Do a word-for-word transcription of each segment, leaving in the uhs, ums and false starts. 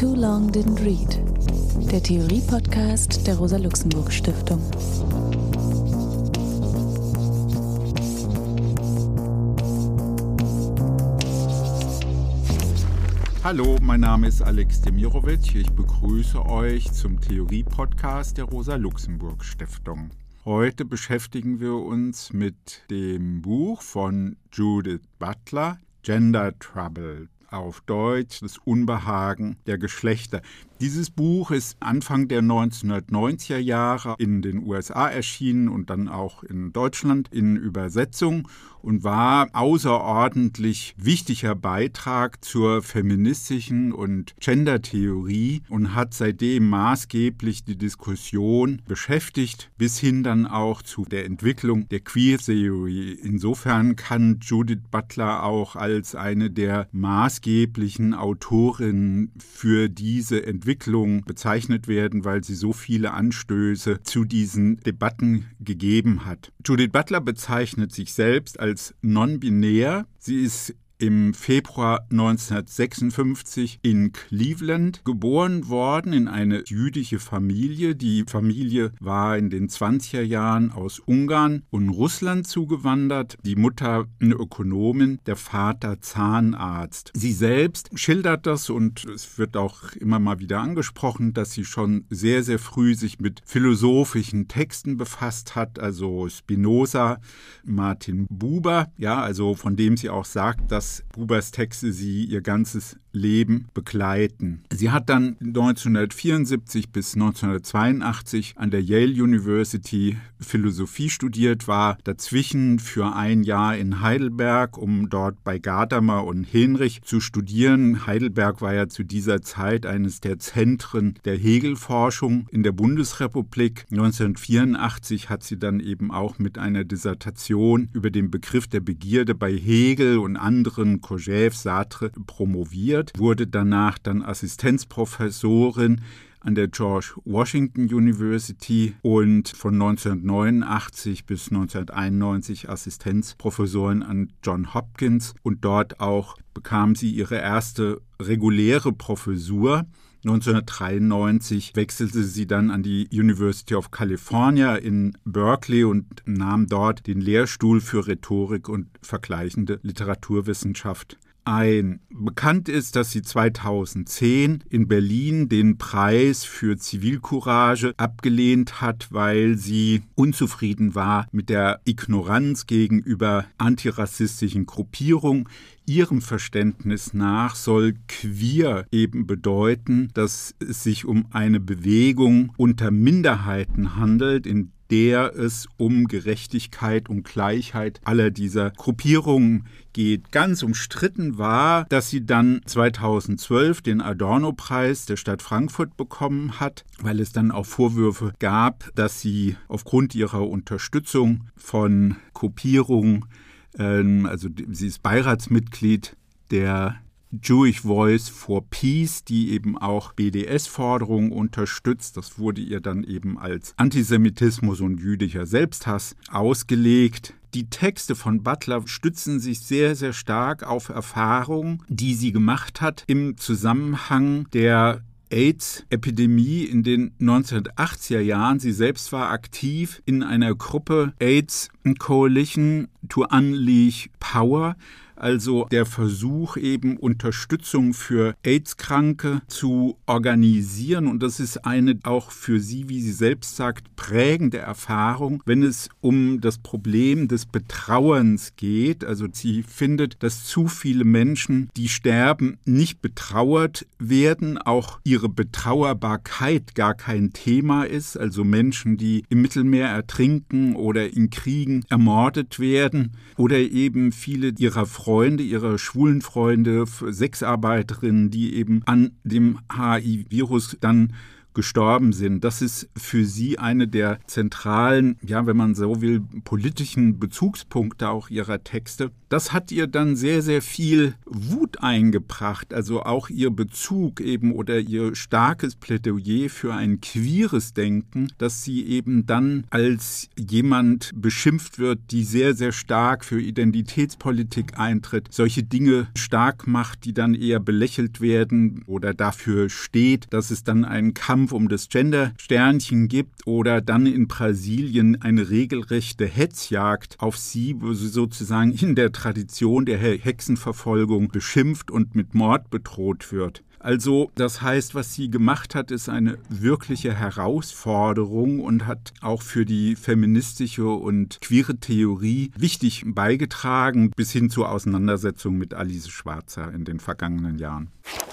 Too Long Didn't Read, der Theorie-Podcast der Rosa-Luxemburg-Stiftung. Hallo, mein Name ist Alex Demirovic. Ich begrüße euch zum Theorie-Podcast der Rosa-Luxemburg-Stiftung. Heute beschäftigen wir uns mit dem Buch von Judith Butler, Gender Trouble, auf Deutsch das Unbehagen der Geschlechter. Dieses Buch ist Anfang der neunzehnhundertneunziger Jahre in den U S A erschienen und dann auch in Deutschland in Übersetzung und war außerordentlich wichtiger Beitrag zur feministischen und Gendertheorie und hat seitdem maßgeblich die Diskussion beschäftigt, bis hin dann auch zu der Entwicklung der Queer Theory. Insofern kann Judith Butler auch als eine der maßgeblichen Autorinnen für diese Entwicklung bezeichnet werden, weil sie so viele Anstöße zu diesen Debatten gegeben hat. Judith Butler bezeichnet sich selbst als non-binär. Sie ist im Februar neunzehnhundertsechsundfünfzig in Cleveland geboren worden, in eine jüdische Familie. Die Familie war in den zwanziger Jahren aus Ungarn und Russland zugewandert. Die Mutter eine Ökonomin, der Vater Zahnarzt. Sie selbst schildert das und es wird auch immer mal wieder angesprochen, dass sie schon sehr, sehr früh sich mit philosophischen Texten befasst hat, also Spinoza, Martin Buber, ja, also von dem sie auch sagt, dass Bubers Texte sie ihr ganzes Leben begleiten. Sie hat dann neunzehnhundertvierundsiebzig bis neunzehnhundertzweiundachtzig an der Yale University Philosophie studiert, war dazwischen für ein Jahr in Heidelberg, um dort bei Gadamer und Henrich zu studieren. Heidelberg war ja zu dieser Zeit eines der Zentren der Hegel-Forschung in der Bundesrepublik. neunzehnhundertvierundachtzig hat sie dann eben auch mit einer Dissertation über den Begriff der Begierde bei Hegel und anderen Kojève, Sartre promoviert, wurde danach dann Assistenzprofessorin an der George Washington University und von neunzehnhundertneunundachtzig bis neunzehnhunderteinundneunzig Assistenzprofessorin an Johns Hopkins und dort auch bekam sie ihre erste reguläre Professur. neunzehnhundertdreiundneunzig wechselte sie dann an die University of California in Berkeley und nahm dort den Lehrstuhl für Rhetorik und vergleichende Literaturwissenschaft ein. Bekannt ist, dass sie zweitausendzehn in Berlin den Preis für Zivilcourage abgelehnt hat, weil sie unzufrieden war mit der Ignoranz gegenüber antirassistischen Gruppierungen. Ihrem Verständnis nach soll queer eben bedeuten, dass es sich um eine Bewegung unter Minderheiten handelt, in der es um Gerechtigkeit und Gleichheit aller dieser Gruppierungen geht. Ganz umstritten war, dass sie dann zweitausendzwölf den Adorno-Preis der Stadt Frankfurt bekommen hat, weil es dann auch Vorwürfe gab, dass sie aufgrund ihrer Unterstützung von Gruppierungen, ähm, also sie ist Beiratsmitglied der Jewish Voice for Peace, die eben auch B D S-Forderungen unterstützt. Das wurde ihr dann eben als Antisemitismus und jüdischer Selbsthass ausgelegt. Die Texte von Butler stützen sich sehr, sehr stark auf Erfahrungen, die sie gemacht hat im Zusammenhang der AIDS-Epidemie in den neunzehnhundertachtziger Jahren. Sie selbst war aktiv in einer Gruppe AIDS Coalition to Unleash Power, also der Versuch eben Unterstützung für AIDS-Kranke zu organisieren. Und das ist eine auch für sie, wie sie selbst sagt, prägende Erfahrung, wenn es um das Problem des Betrauerns geht. Also sie findet, dass zu viele Menschen, die sterben, nicht betrauert werden, auch ihre Betrauerbarkeit gar kein Thema ist. Also Menschen, die im Mittelmeer ertrinken oder in Kriegen ermordet werden oder eben viele ihrer Freunde, ihre schwulen Freunde, Sexarbeiterinnen, die eben an dem H I V-Virus dann gestorben sind. Das ist für sie eine der zentralen, ja, wenn man so will, politischen Bezugspunkte auch ihrer Texte. Das hat ihr dann sehr, sehr viel Wut eingebracht, also auch ihr Bezug eben oder ihr starkes Plädoyer für ein queeres Denken, dass sie eben dann als jemand beschimpft wird, die sehr, sehr stark für Identitätspolitik eintritt, solche Dinge stark macht, die dann eher belächelt werden oder dafür steht, dass es dann einen Kampf um das Gender-Sternchen gibt oder dann in Brasilien eine regelrechte Hetzjagd auf sie, wo sie sozusagen in der Tradition der Hexenverfolgung beschimpft und mit Mord bedroht wird. Also das heißt, was sie gemacht hat, ist eine wirkliche Herausforderung und hat auch für die feministische und queere Theorie wichtig beigetragen, bis hin zur Auseinandersetzung mit Alice Schwarzer in den vergangenen Jahren.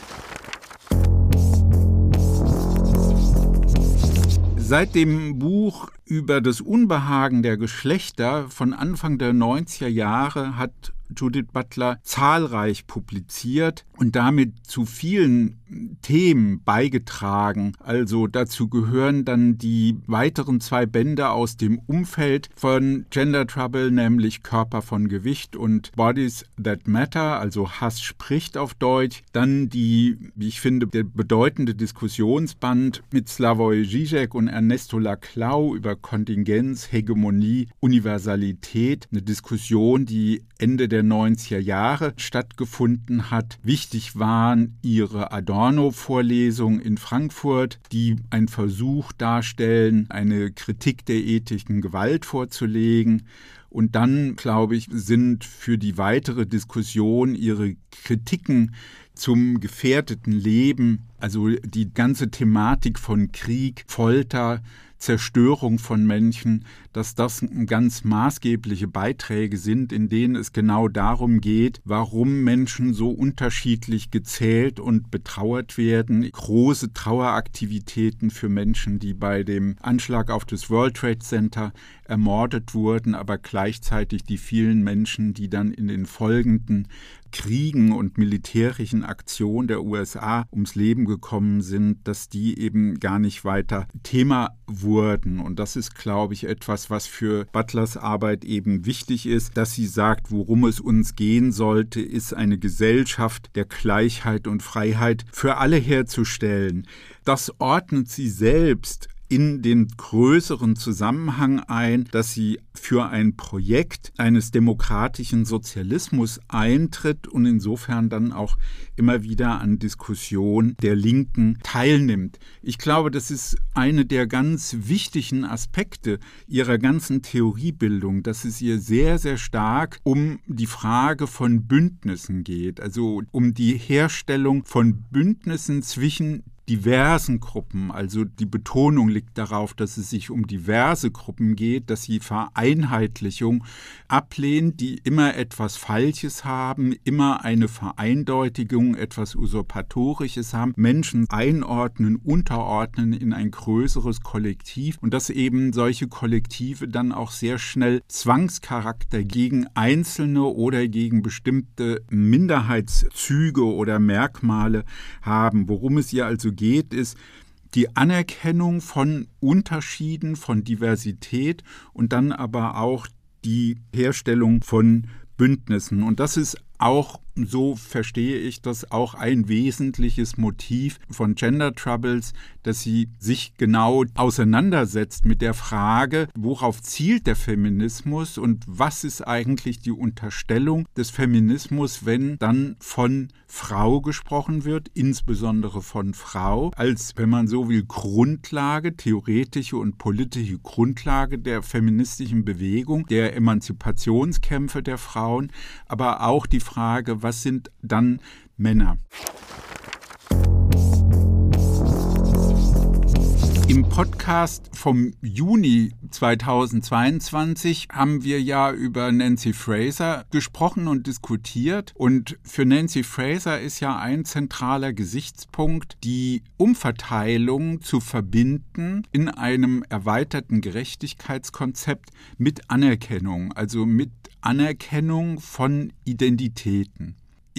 Seit dem Buch über das Unbehagen der Geschlechter von Anfang der neunziger Jahre hat Judith Butler zahlreich publiziert und damit zu vielen Themen beigetragen. Also dazu gehören dann die weiteren zwei Bände aus dem Umfeld von Gender Trouble, nämlich Körper von Gewicht und Bodies That Matter, also Hass spricht auf Deutsch. Dann die, wie ich finde, der bedeutende Diskussionsband mit Slavoj Žižek und Ernesto Laclau über Kontingenz, Hegemonie, Universalität. Eine Diskussion, die Ende der neunziger Jahre stattgefunden hat. Wichtig waren ihre Adorno-Vorlesungen in Frankfurt, die einen Versuch darstellen, eine Kritik der ethischen Gewalt vorzulegen. Und dann, glaube ich, sind für die weitere Diskussion ihre Kritiken zum gefährdeten Leben, also die ganze Thematik von Krieg, Folter, Zerstörung von Menschen, dass das ganz maßgebliche Beiträge sind, in denen es genau darum geht, warum Menschen so unterschiedlich gezählt und betrauert werden. Große Traueraktivitäten für Menschen, die bei dem Anschlag auf das World Trade Center ermordet wurden, aber gleichzeitig die vielen Menschen, die dann in den folgenden Kriegen und militärischen Aktionen der U S A ums Leben gekommen sind, dass die eben gar nicht weiter Thema wurden. Und das ist, glaube ich, etwas, was für Butlers Arbeit eben wichtig ist, dass sie sagt, worum es uns gehen sollte, ist eine Gesellschaft der Gleichheit und Freiheit für alle herzustellen. Das ordnet sie selbst in den größeren Zusammenhang ein, dass sie für ein Projekt eines demokratischen Sozialismus eintritt und insofern dann auch immer wieder an Diskussionen der Linken teilnimmt. Ich glaube, das ist eine der ganz wichtigen Aspekte ihrer ganzen Theoriebildung, dass es ihr sehr, sehr stark um die Frage von Bündnissen geht, also um die Herstellung von Bündnissen zwischen diversen Gruppen, also die Betonung liegt darauf, dass es sich um diverse Gruppen geht, dass sie Vereinheitlichung ablehnt, die immer etwas Falsches haben, immer eine Vereindeutigung, etwas Usurpatorisches haben, Menschen einordnen, unterordnen in ein größeres Kollektiv und dass eben solche Kollektive dann auch sehr schnell Zwangscharakter gegen Einzelne oder gegen bestimmte Minderheitszüge oder Merkmale haben. Worum es ihr also geht, ist die Anerkennung von Unterschieden, von Diversität und dann aber auch die Herstellung von Bündnissen. Und das ist auch, so verstehe ich das, auch ein wesentliches Motiv von Gender Troubles, dass sie sich genau auseinandersetzt mit der Frage, worauf zielt der Feminismus und was ist eigentlich die Unterstellung des Feminismus, wenn dann von Frau gesprochen wird, insbesondere von Frau, als, wenn man so will, Grundlage, theoretische und politische Grundlage der feministischen Bewegung, der Emanzipationskämpfe der Frauen, aber auch die Frage, was sind dann Männer? Im Podcast vom Juni zweitausendzweiundzwanzig haben wir ja über Nancy Fraser gesprochen und diskutiert. Und für Nancy Fraser ist ja ein zentraler Gesichtspunkt, die Umverteilung zu verbinden in einem erweiterten Gerechtigkeitskonzept mit Anerkennung, also mit Anerkennung von Identitäten.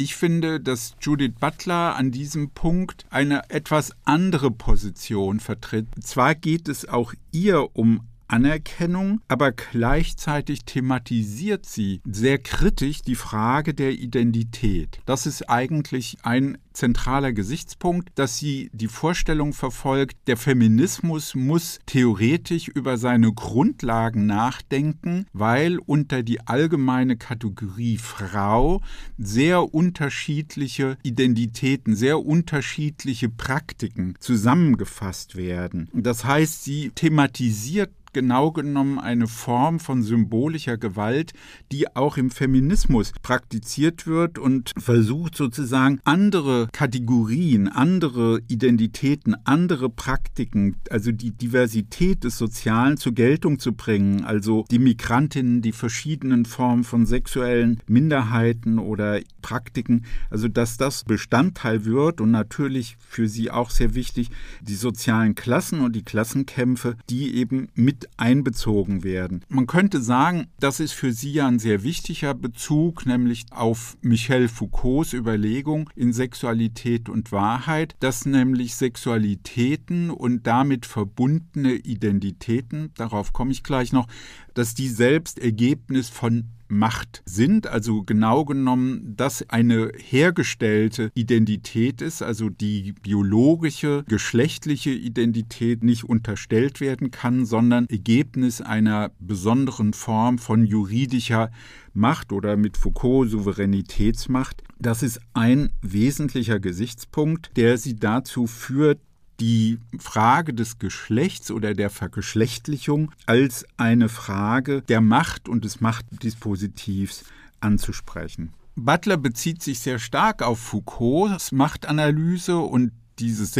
Ich finde, dass Judith Butler an diesem Punkt eine etwas andere Position vertritt. Zwar geht es auch ihr um Anerkennung, aber gleichzeitig thematisiert sie sehr kritisch die Frage der Identität. Das ist eigentlich ein zentraler Gesichtspunkt, dass sie die Vorstellung verfolgt, der Feminismus muss theoretisch über seine Grundlagen nachdenken, weil unter die allgemeine Kategorie Frau sehr unterschiedliche Identitäten, sehr unterschiedliche Praktiken zusammengefasst werden. Das heißt, sie thematisiert genau genommen eine Form von symbolischer Gewalt, die auch im Feminismus praktiziert wird und versucht sozusagen andere Kategorien, andere Identitäten, andere Praktiken, also die Diversität des Sozialen zur Geltung zu bringen, also die Migrantinnen, die verschiedenen Formen von sexuellen Minderheiten oder Praktiken, also dass das Bestandteil wird und natürlich für sie auch sehr wichtig, die sozialen Klassen und die Klassenkämpfe, die eben mit einbezogen werden. Man könnte sagen, das ist für sie ja ein sehr wichtiger Bezug, nämlich auf Michel Foucaults Überlegung in Sexualität und Wahrheit, dass nämlich Sexualitäten und damit verbundene Identitäten, darauf komme ich gleich noch, dass die selbst Ergebnis von Macht sind, also genau genommen, dass eine hergestellte Identität ist, also die biologische, geschlechtliche Identität nicht unterstellt werden kann, sondern Ergebnis einer besonderen Form von juridischer Macht oder mit Foucault Souveränitätsmacht. Das ist ein wesentlicher Gesichtspunkt, der sie dazu führt, die Frage des Geschlechts oder der Vergeschlechtlichung als eine Frage der Macht und des Machtdispositivs anzusprechen. Butler bezieht sich sehr stark auf Foucaults Machtanalyse und dieses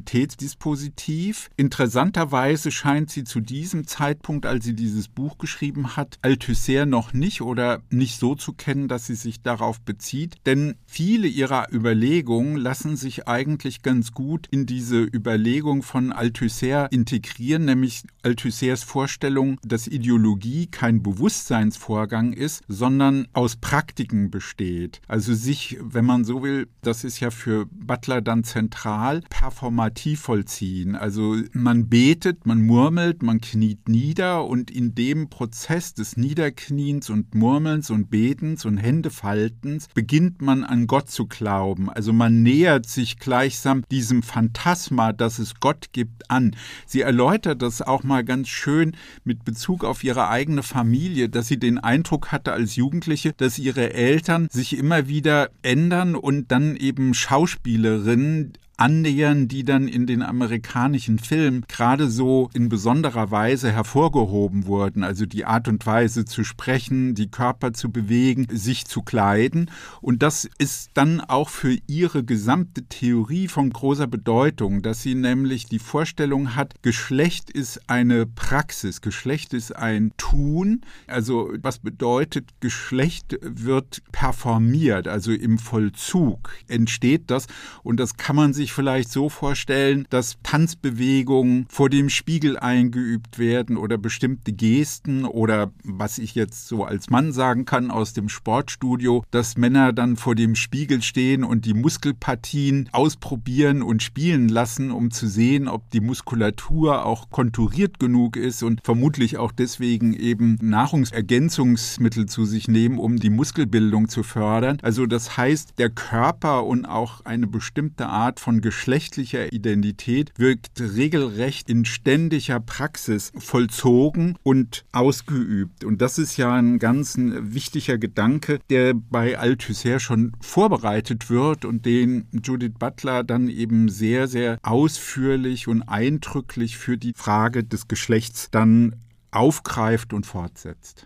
Sexualitätsdispositiv. Interessanterweise scheint sie zu diesem Zeitpunkt, als sie dieses Buch geschrieben hat, Althusser noch nicht oder nicht so zu kennen, dass sie sich darauf bezieht. Denn viele ihrer Überlegungen lassen sich eigentlich ganz gut in diese Überlegung von Althusser integrieren, nämlich Althussers Vorstellung, dass Ideologie kein Bewusstseinsvorgang ist, sondern aus Praktiken besteht. Also sich, wenn man so will, das ist ja für Butler dann zentral, performativ vollziehen. Also man betet, man murmelt, man kniet nieder und in dem Prozess des Niederkniens und Murmelns und Betens und Händefaltens beginnt man an Gott zu glauben. Also man nähert sich gleichsam diesem Phantasma, dass es Gott gibt, an. Sie erläutert das auch mal ganz schön mit Bezug auf ihre eigene Familie, dass sie den Eindruck hatte als Jugendliche, dass ihre Eltern sich immer wieder ändern und dann eben Schauspielerinnen annähern, die dann in den amerikanischen Filmen gerade so in besonderer Weise hervorgehoben wurden. Also die Art und Weise zu sprechen, die Körper zu bewegen, sich zu kleiden. Und das ist dann auch für ihre gesamte Theorie von großer Bedeutung, dass sie nämlich die Vorstellung hat, Geschlecht ist eine Praxis, Geschlecht ist ein Tun. Also was bedeutet, Geschlecht wird performiert, also im Vollzug entsteht das. Und das kann man sich vielleicht so vorstellen, dass Tanzbewegungen vor dem Spiegel eingeübt werden oder bestimmte Gesten oder was ich jetzt so als Mann sagen kann aus dem Sportstudio, dass Männer dann vor dem Spiegel stehen und die Muskelpartien ausprobieren und spielen lassen, um zu sehen, ob die Muskulatur auch konturiert genug ist und vermutlich auch deswegen eben Nahrungsergänzungsmittel zu sich nehmen, um die Muskelbildung zu fördern. Also das heißt, der Körper und auch eine bestimmte Art von geschlechtlicher Identität wirkt regelrecht in ständiger Praxis vollzogen und ausgeübt. Und das ist ja ein ganz wichtiger Gedanke, der bei Althusser schon vorbereitet wird und den Judith Butler dann eben sehr, sehr ausführlich und eindrücklich für die Frage des Geschlechts dann aufgreift und fortsetzt.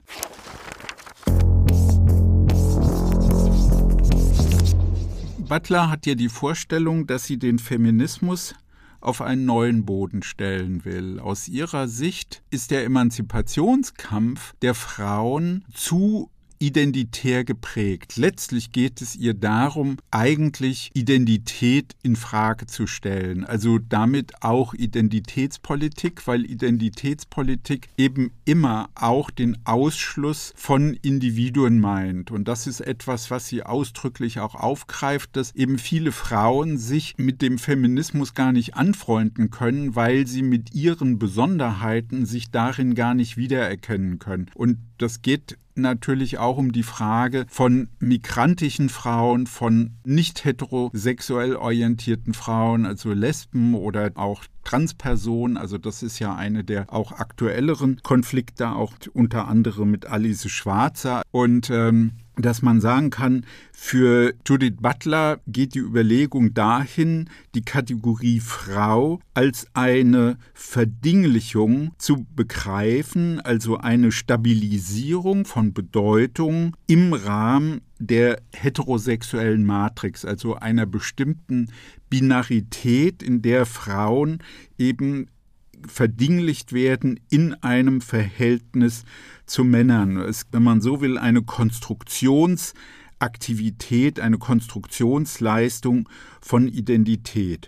Butler hat ja die Vorstellung, dass sie den Feminismus auf einen neuen Boden stellen will. Aus ihrer Sicht ist der Emanzipationskampf der Frauen zu identitär geprägt. Letztlich geht es ihr darum, eigentlich Identität in Frage zu stellen. Also damit auch Identitätspolitik, weil Identitätspolitik eben immer auch den Ausschluss von Individuen meint. Und das ist etwas, was sie ausdrücklich auch aufgreift, dass eben viele Frauen sich mit dem Feminismus gar nicht anfreunden können, weil sie mit ihren Besonderheiten sich darin gar nicht wiedererkennen können. Und das geht natürlich auch um die Frage von migrantischen Frauen, von nicht heterosexuell orientierten Frauen, also Lesben oder auch Transpersonen. Also das ist ja eine der auch aktuelleren Konflikte, auch unter anderem mit Alice Schwarzer. Und ähm, dass man sagen kann, für Judith Butler geht die Überlegung dahin, die Kategorie Frau als eine Verdinglichung zu begreifen, also eine Stabilisierung von Bedeutung im Rahmen der heterosexuellen Matrix, also einer bestimmten Binarität, in der Frauen eben verdinglicht werden in einem Verhältnis zu Männern. Es ist, wenn man so will, eine Konstruktionsaktivität, eine Konstruktionsleistung von Identität.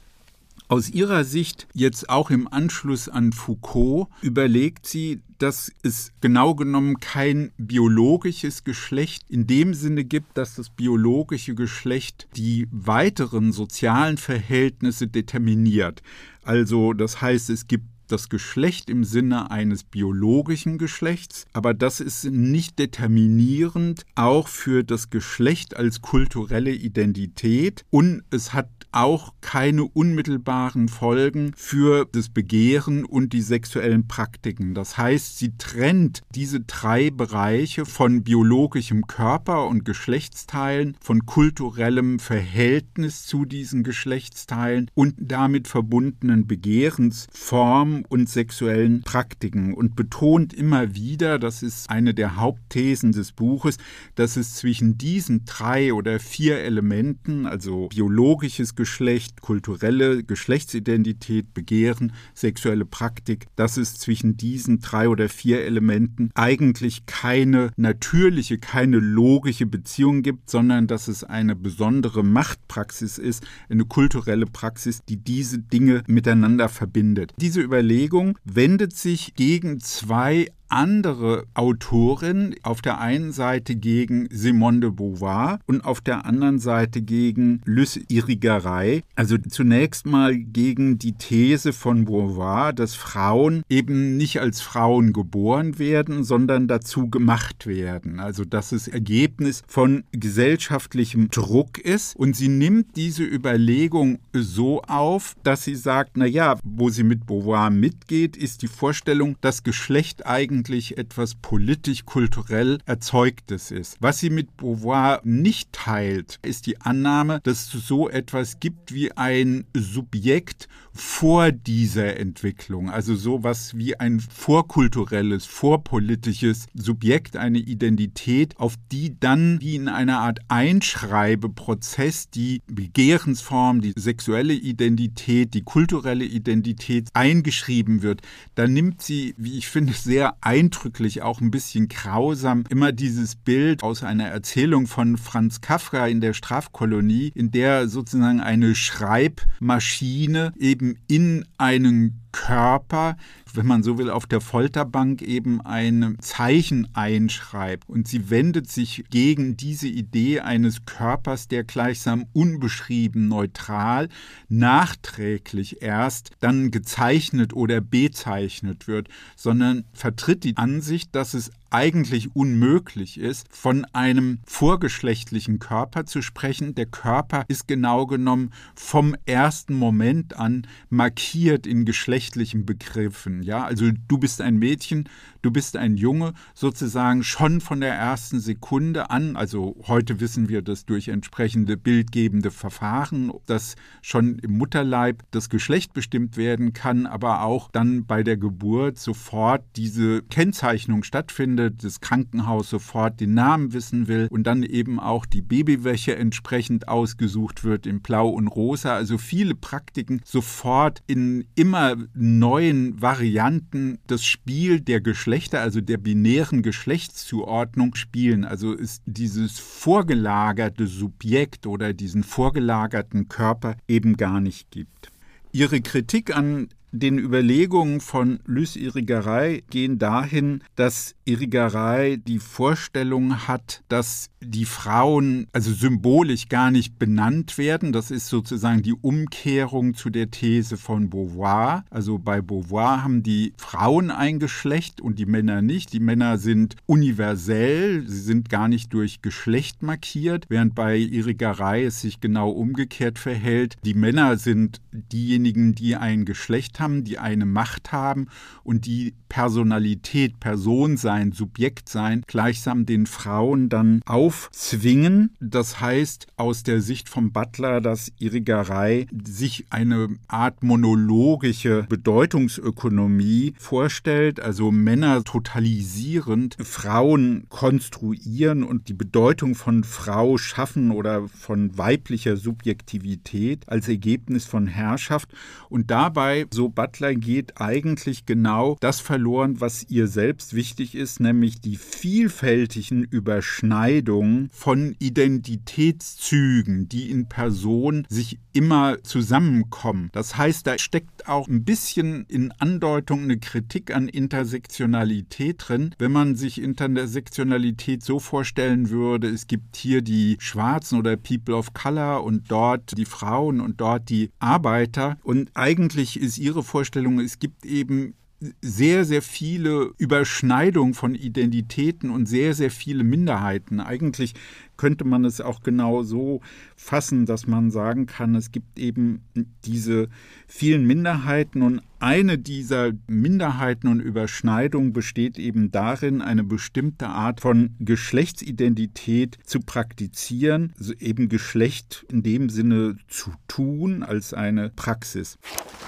Aus ihrer Sicht, jetzt auch im Anschluss an Foucault, überlegt sie, dass es genau genommen kein biologisches Geschlecht in dem Sinne gibt, dass das biologische Geschlecht die weiteren sozialen Verhältnisse determiniert. Also das heißt, es gibt das Geschlecht im Sinne eines biologischen Geschlechts, aber das ist nicht determinierend auch für das Geschlecht als kulturelle Identität und es hat auch keine unmittelbaren Folgen für das Begehren und die sexuellen Praktiken. Das heißt, sie trennt diese drei Bereiche von biologischem Körper und Geschlechtsteilen, von kulturellem Verhältnis zu diesen Geschlechtsteilen und damit verbundenen Begehrensformen und sexuellen Praktiken und betont immer wieder, das ist eine der Hauptthesen des Buches, dass es zwischen diesen drei oder vier Elementen, also biologisches Geschlecht, kulturelle Geschlechtsidentität, Begehren, sexuelle Praktik, dass es zwischen diesen drei oder vier Elementen eigentlich keine natürliche, keine logische Beziehung gibt, sondern dass es eine besondere Machtpraxis ist, eine kulturelle Praxis, die diese Dinge miteinander verbindet. Diese Überlegung wendet sich gegen zwei andere Autorin, auf der einen Seite gegen Simone de Beauvoir und auf der anderen Seite gegen Luce Irigaray. Also zunächst mal gegen die These von Beauvoir, dass Frauen eben nicht als Frauen geboren werden, sondern dazu gemacht werden. Also dass es Ergebnis von gesellschaftlichem Druck ist. Und sie nimmt diese Überlegung so auf, dass sie sagt, naja, wo sie mit Beauvoir mitgeht, ist die Vorstellung, dass Geschlecht eigentlich eigentlich etwas politisch-kulturell Erzeugtes ist. Was sie mit Beauvoir nicht teilt, ist die Annahme, dass es so etwas gibt wie ein Subjekt vor dieser Entwicklung, also sowas wie ein vorkulturelles, vorpolitisches Subjekt, eine Identität, auf die dann wie in einer Art Einschreibeprozess die Begehrensform, die sexuelle Identität, die kulturelle Identität eingeschrieben wird. Da nimmt sie, wie ich finde, sehr eindrücklich, auch ein bisschen grausam, immer dieses Bild aus einer Erzählung von Franz Kafka in der Strafkolonie, in der sozusagen eine Schreibmaschine eben in einen Körper, wenn man so will, auf der Folterbank eben ein Zeichen einschreibt. Und sie wendet sich gegen diese Idee eines Körpers, der gleichsam unbeschrieben, neutral, nachträglich erst dann gezeichnet oder bezeichnet wird, sondern vertritt die Ansicht, dass es eigentlich unmöglich ist, von einem vorgeschlechtlichen Körper zu sprechen. Der Körper ist genau genommen vom ersten Moment an markiert in geschlechtlichen Begriffen. Ja, also du bist ein Mädchen, du bist ein Junge, sozusagen schon von der ersten Sekunde an. Also heute wissen wir das durch entsprechende bildgebende Verfahren, dass schon im Mutterleib das Geschlecht bestimmt werden kann, aber auch dann bei der Geburt sofort diese Kennzeichnung stattfindet. Gelände des Krankenhauses sofort den Namen wissen will und dann eben auch die Babywäsche entsprechend ausgesucht wird in Blau und Rosa. Also viele Praktiken sofort in immer neuen Varianten das Spiel der Geschlechter, also der binären Geschlechtszuordnung spielen. Also ist dieses vorgelagerte Subjekt oder diesen vorgelagerten Körper eben gar nicht gibt. Ihre Kritik an den Überlegungen von Luce Irigaray gehen dahin, dass Irigaray die Vorstellung hat, dass die Frauen also symbolisch gar nicht benannt werden. Das ist sozusagen die Umkehrung zu der These von Beauvoir. Also bei Beauvoir haben die Frauen ein Geschlecht und die Männer nicht. Die Männer sind universell, sie sind gar nicht durch Geschlecht markiert, während bei Irigaray es sich genau umgekehrt verhält. Die Männer sind diejenigen, die ein Geschlecht haben, die eine Macht haben und die Personalität, Person sein, Subjekt sein, gleichsam den Frauen dann aufzwingen. Das heißt, aus der Sicht von Butler, dass Irigaray sich eine Art monologische Bedeutungsökonomie vorstellt, also Männer totalisierend Frauen konstruieren und die Bedeutung von Frau schaffen oder von weiblicher Subjektivität als Ergebnis von Herrschaft. Und dabei, so Butler, geht eigentlich genau das verloren, was ihr selbst wichtig ist, nämlich die vielfältigen Überschneidungen von Identitätszügen, die in Person sich immer zusammenkommen. Das heißt, da steckt auch ein bisschen in Andeutung eine Kritik an Intersektionalität drin. Wenn man sich Intersektionalität so vorstellen würde, es gibt hier die Schwarzen oder People of Color und dort die Frauen und dort die Arbeiter. Und eigentlich ist ihre Vorstellung, es gibt eben sehr, sehr viele Überschneidungen von Identitäten und sehr, sehr viele Minderheiten. Eigentlich könnte man es auch genau so fassen, dass man sagen kann, es gibt eben diese vielen Minderheiten und eine dieser Minderheiten und Überschneidungen besteht eben darin, eine bestimmte Art von Geschlechtsidentität zu praktizieren, also eben Geschlecht in dem Sinne zu tun als eine Praxis.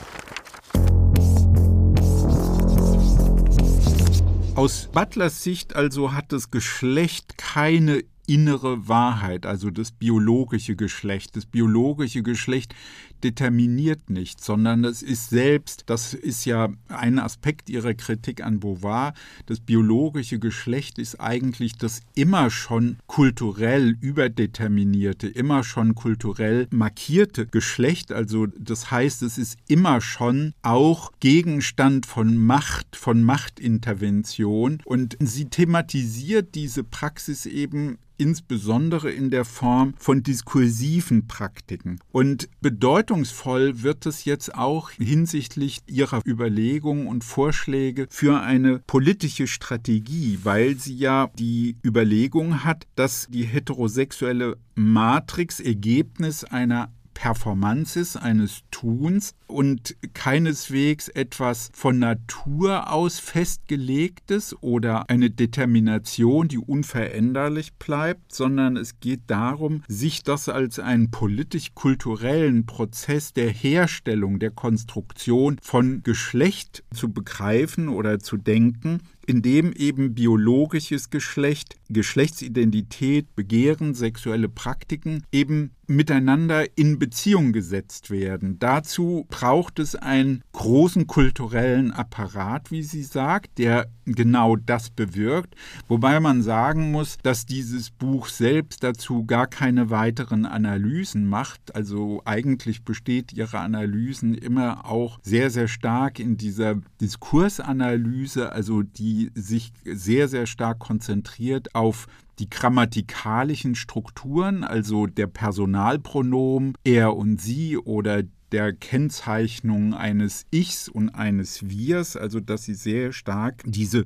Aus Butlers Sicht also hat das Geschlecht keine innere Wahrheit, also das biologische Geschlecht. Das biologische Geschlecht determiniert nichts, sondern es ist selbst, das ist ja ein Aspekt ihrer Kritik an Beauvoir, das biologische Geschlecht ist eigentlich das immer schon kulturell überdeterminierte, immer schon kulturell markierte Geschlecht. Also das heißt, es ist immer schon auch Gegenstand von Macht, von Machtintervention und sie thematisiert diese Praxis eben insbesondere in der Form von diskursiven Praktiken. Und bedeutungsvoll wird es jetzt auch hinsichtlich ihrer Überlegungen und Vorschläge für eine politische Strategie, weil sie ja die Überlegung hat, dass die heterosexuelle Matrix Ergebnis einer Performances, eines Tuns und keineswegs etwas von Natur aus festgelegtes oder eine Determination, die unveränderlich bleibt, sondern es geht darum, sich das als einen politisch-kulturellen Prozess der Herstellung, der Konstruktion von Geschlecht zu begreifen oder zu denken, in dem eben biologisches Geschlecht, Geschlechtsidentität, Begehren, sexuelle Praktiken eben miteinander in Beziehung gesetzt werden. Dazu braucht es einen großen kulturellen Apparat, wie sie sagt, der genau das bewirkt, wobei man sagen muss, dass dieses Buch selbst dazu gar keine weiteren Analysen macht. Also eigentlich besteht ihre Analysen immer auch sehr, sehr stark in dieser Diskursanalyse, also die sich sehr, sehr stark konzentriert auf die grammatikalischen Strukturen, also der Personalpronomen er und sie oder der Kennzeichnung eines Ichs und eines Wirs, also dass sie sehr stark diese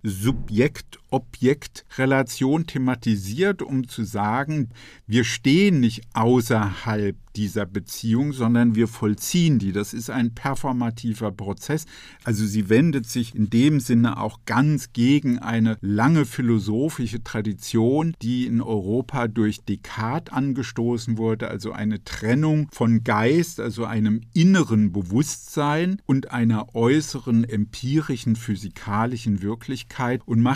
Subjekt-Objekt-Relation thematisiert, um zu sagen, wir stehen nicht außerhalb dieser Beziehung, sondern wir vollziehen die. Das ist ein performativer Prozess. Also sie wendet sich in dem Sinne auch ganz gegen eine lange philosophische Tradition, die in Europa durch Descartes angestoßen wurde, also eine Trennung von Geist, also einem inneren Bewusstsein und einer äußeren empirischen physikalischen Wirklichkeit und macht eben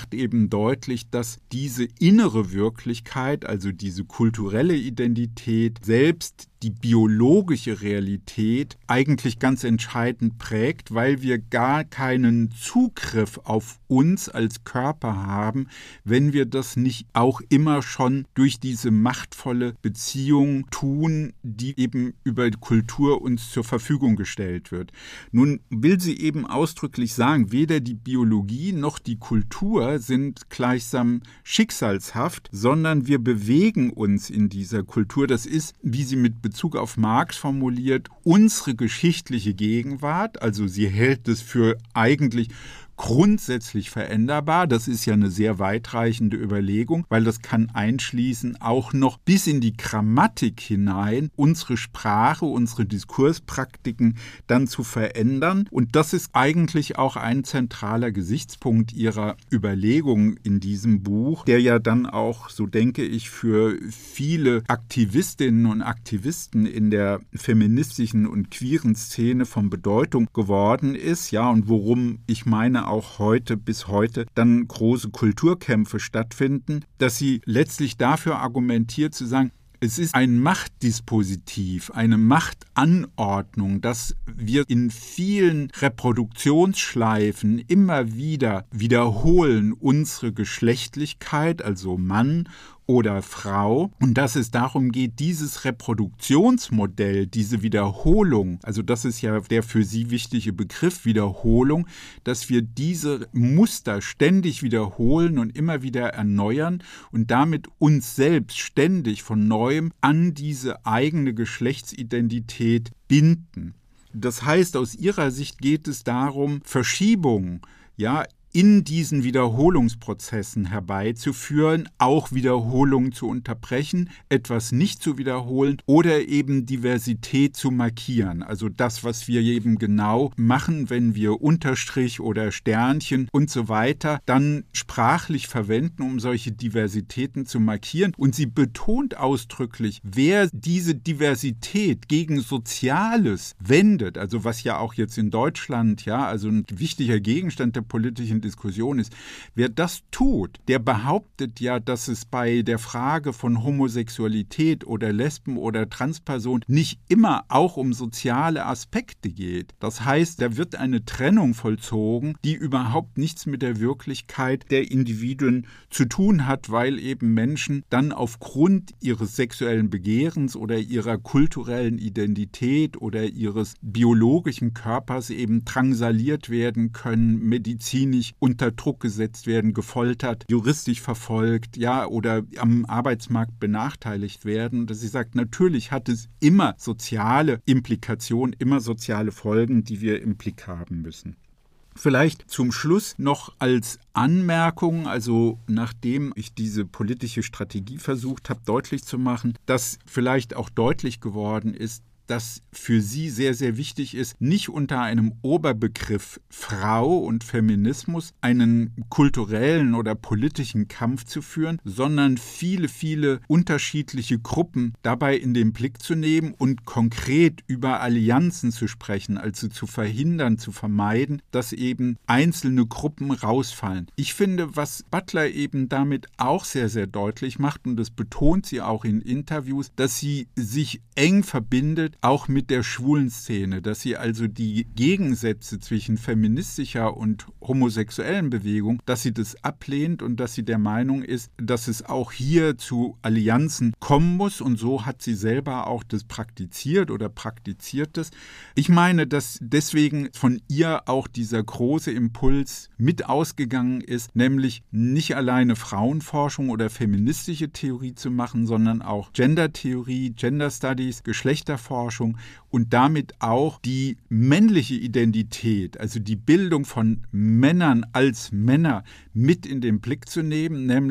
eben deutlich, dass diese innere Wirklichkeit, also diese kulturelle Identität, selbst die biologische Realität eigentlich ganz entscheidend prägt, weil wir gar keinen Zugriff auf uns als Körper haben, wenn wir das nicht auch immer schon durch diese machtvolle Beziehung tun, die eben über die Kultur uns zur Verfügung gestellt wird. Nun will sie eben ausdrücklich sagen, weder die Biologie noch die Kultur sind gleichsam schicksalshaft, sondern wir bewegen uns in dieser Kultur. Das ist, wie sie mit Bezug auf Marx formuliert, unsere geschichtliche Gegenwart, also sie hält es für eigentlich grundsätzlich veränderbar. Das ist ja eine sehr weitreichende Überlegung, weil das kann einschließen, auch noch bis in die Grammatik hinein unsere Sprache, unsere Diskurspraktiken dann zu verändern. Und das ist eigentlich auch ein zentraler Gesichtspunkt ihrer Überlegung in diesem Buch, der ja dann auch, so denke ich, für viele Aktivistinnen und Aktivisten in der feministischen und queeren Szene von Bedeutung geworden ist. Ja, und worum ich meine, auch heute bis heute dann große Kulturkämpfe stattfinden, dass sie letztlich dafür argumentiert zu sagen, es ist ein Machtdispositiv, eine Machtanordnung, dass wir in vielen Reproduktionsschleifen immer wieder wiederholen unsere Geschlechtlichkeit, also Mann oder Frau, und dass es darum geht, dieses Reproduktionsmodell, diese Wiederholung, also das ist ja der für sie wichtige Begriff Wiederholung, dass wir diese Muster ständig wiederholen und immer wieder erneuern und damit uns selbst ständig von Neuem an diese eigene Geschlechtsidentität binden. Das heißt, aus ihrer Sicht geht es darum, Verschiebungen, ja, in diesen Wiederholungsprozessen herbeizuführen, auch Wiederholungen zu unterbrechen, etwas nicht zu wiederholen oder eben Diversität zu markieren. Also das, was wir eben genau machen, wenn wir Unterstrich oder Sternchen und so weiter dann sprachlich verwenden, um solche Diversitäten zu markieren. Und sie betont ausdrücklich, wer diese Diversität gegen Soziales wendet, also was ja auch jetzt in Deutschland, ja, also ein wichtiger Gegenstand der politischen Diskussion ist. Wer das tut, der behauptet ja, dass es bei der Frage von Homosexualität oder Lesben oder Transperson nicht immer auch um soziale Aspekte geht. Das heißt, da wird eine Trennung vollzogen, die überhaupt nichts mit der Wirklichkeit der Individuen zu tun hat, weil eben Menschen dann aufgrund ihres sexuellen Begehrens oder ihrer kulturellen Identität oder ihres biologischen Körpers eben drangsaliert werden können, medizinisch unter Druck gesetzt werden, gefoltert, juristisch verfolgt, ja, oder am Arbeitsmarkt benachteiligt werden. Dass sie sagt, natürlich hat es immer soziale Implikationen, immer soziale Folgen, die wir im Blick haben müssen. Vielleicht zum Schluss noch als Anmerkung, also nachdem ich diese politische Strategie versucht habe deutlich zu machen, dass vielleicht auch deutlich geworden ist, dass für sie sehr, sehr wichtig ist, nicht unter einem Oberbegriff Frau und Feminismus einen kulturellen oder politischen Kampf zu führen, sondern viele, viele unterschiedliche Gruppen dabei in den Blick zu nehmen und konkret über Allianzen zu sprechen, also zu verhindern, zu vermeiden, dass eben einzelne Gruppen rausfallen. Ich finde, was Butler eben damit auch sehr, sehr deutlich macht, und das betont sie auch in Interviews, dass sie sich eng verbindet, auch mit der schwulen Szene, dass sie also die Gegensätze zwischen feministischer und homosexuellen Bewegung, dass sie das ablehnt und dass sie der Meinung ist, dass es auch hier zu Allianzen kommen muss, und so hat sie selber auch das praktiziert oder praktiziert es. Ich meine, dass deswegen von ihr auch dieser große Impuls mit ausgegangen ist, nämlich nicht alleine Frauenforschung oder feministische Theorie zu machen, sondern auch Gendertheorie, Gender Studies, Geschlechterforschung und damit auch die männliche Identität, also die Bildung von Männern als Männer mit in den Blick zu nehmen, nämlich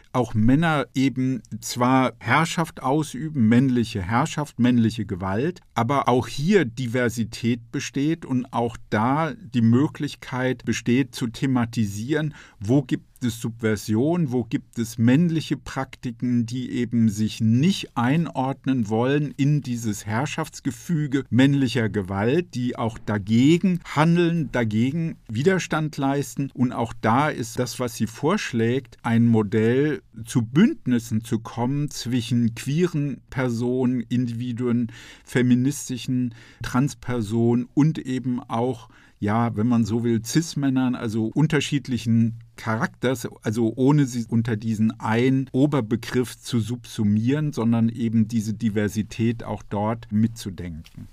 auch Männer eben zwar Herrschaft ausüben, männliche Herrschaft, männliche Gewalt, aber auch hier Diversität besteht und auch da die Möglichkeit besteht zu thematisieren, wo gibt es Subversion, wo gibt es männliche Praktiken, die eben sich nicht einordnen wollen in dieses Herrschaftsgefüge männlicher Gewalt, die auch dagegen handeln, dagegen Widerstand leisten. Und auch da ist das, was sie vorschlägt, ein Modell, zu Bündnissen zu kommen zwischen queeren Personen, Individuen, feministischen Transpersonen und eben auch, ja, wenn man so will, Cis-Männern, also unterschiedlichen Charakters, also ohne sie unter diesen einen Oberbegriff zu subsumieren, sondern eben diese Diversität auch dort mitzudenken.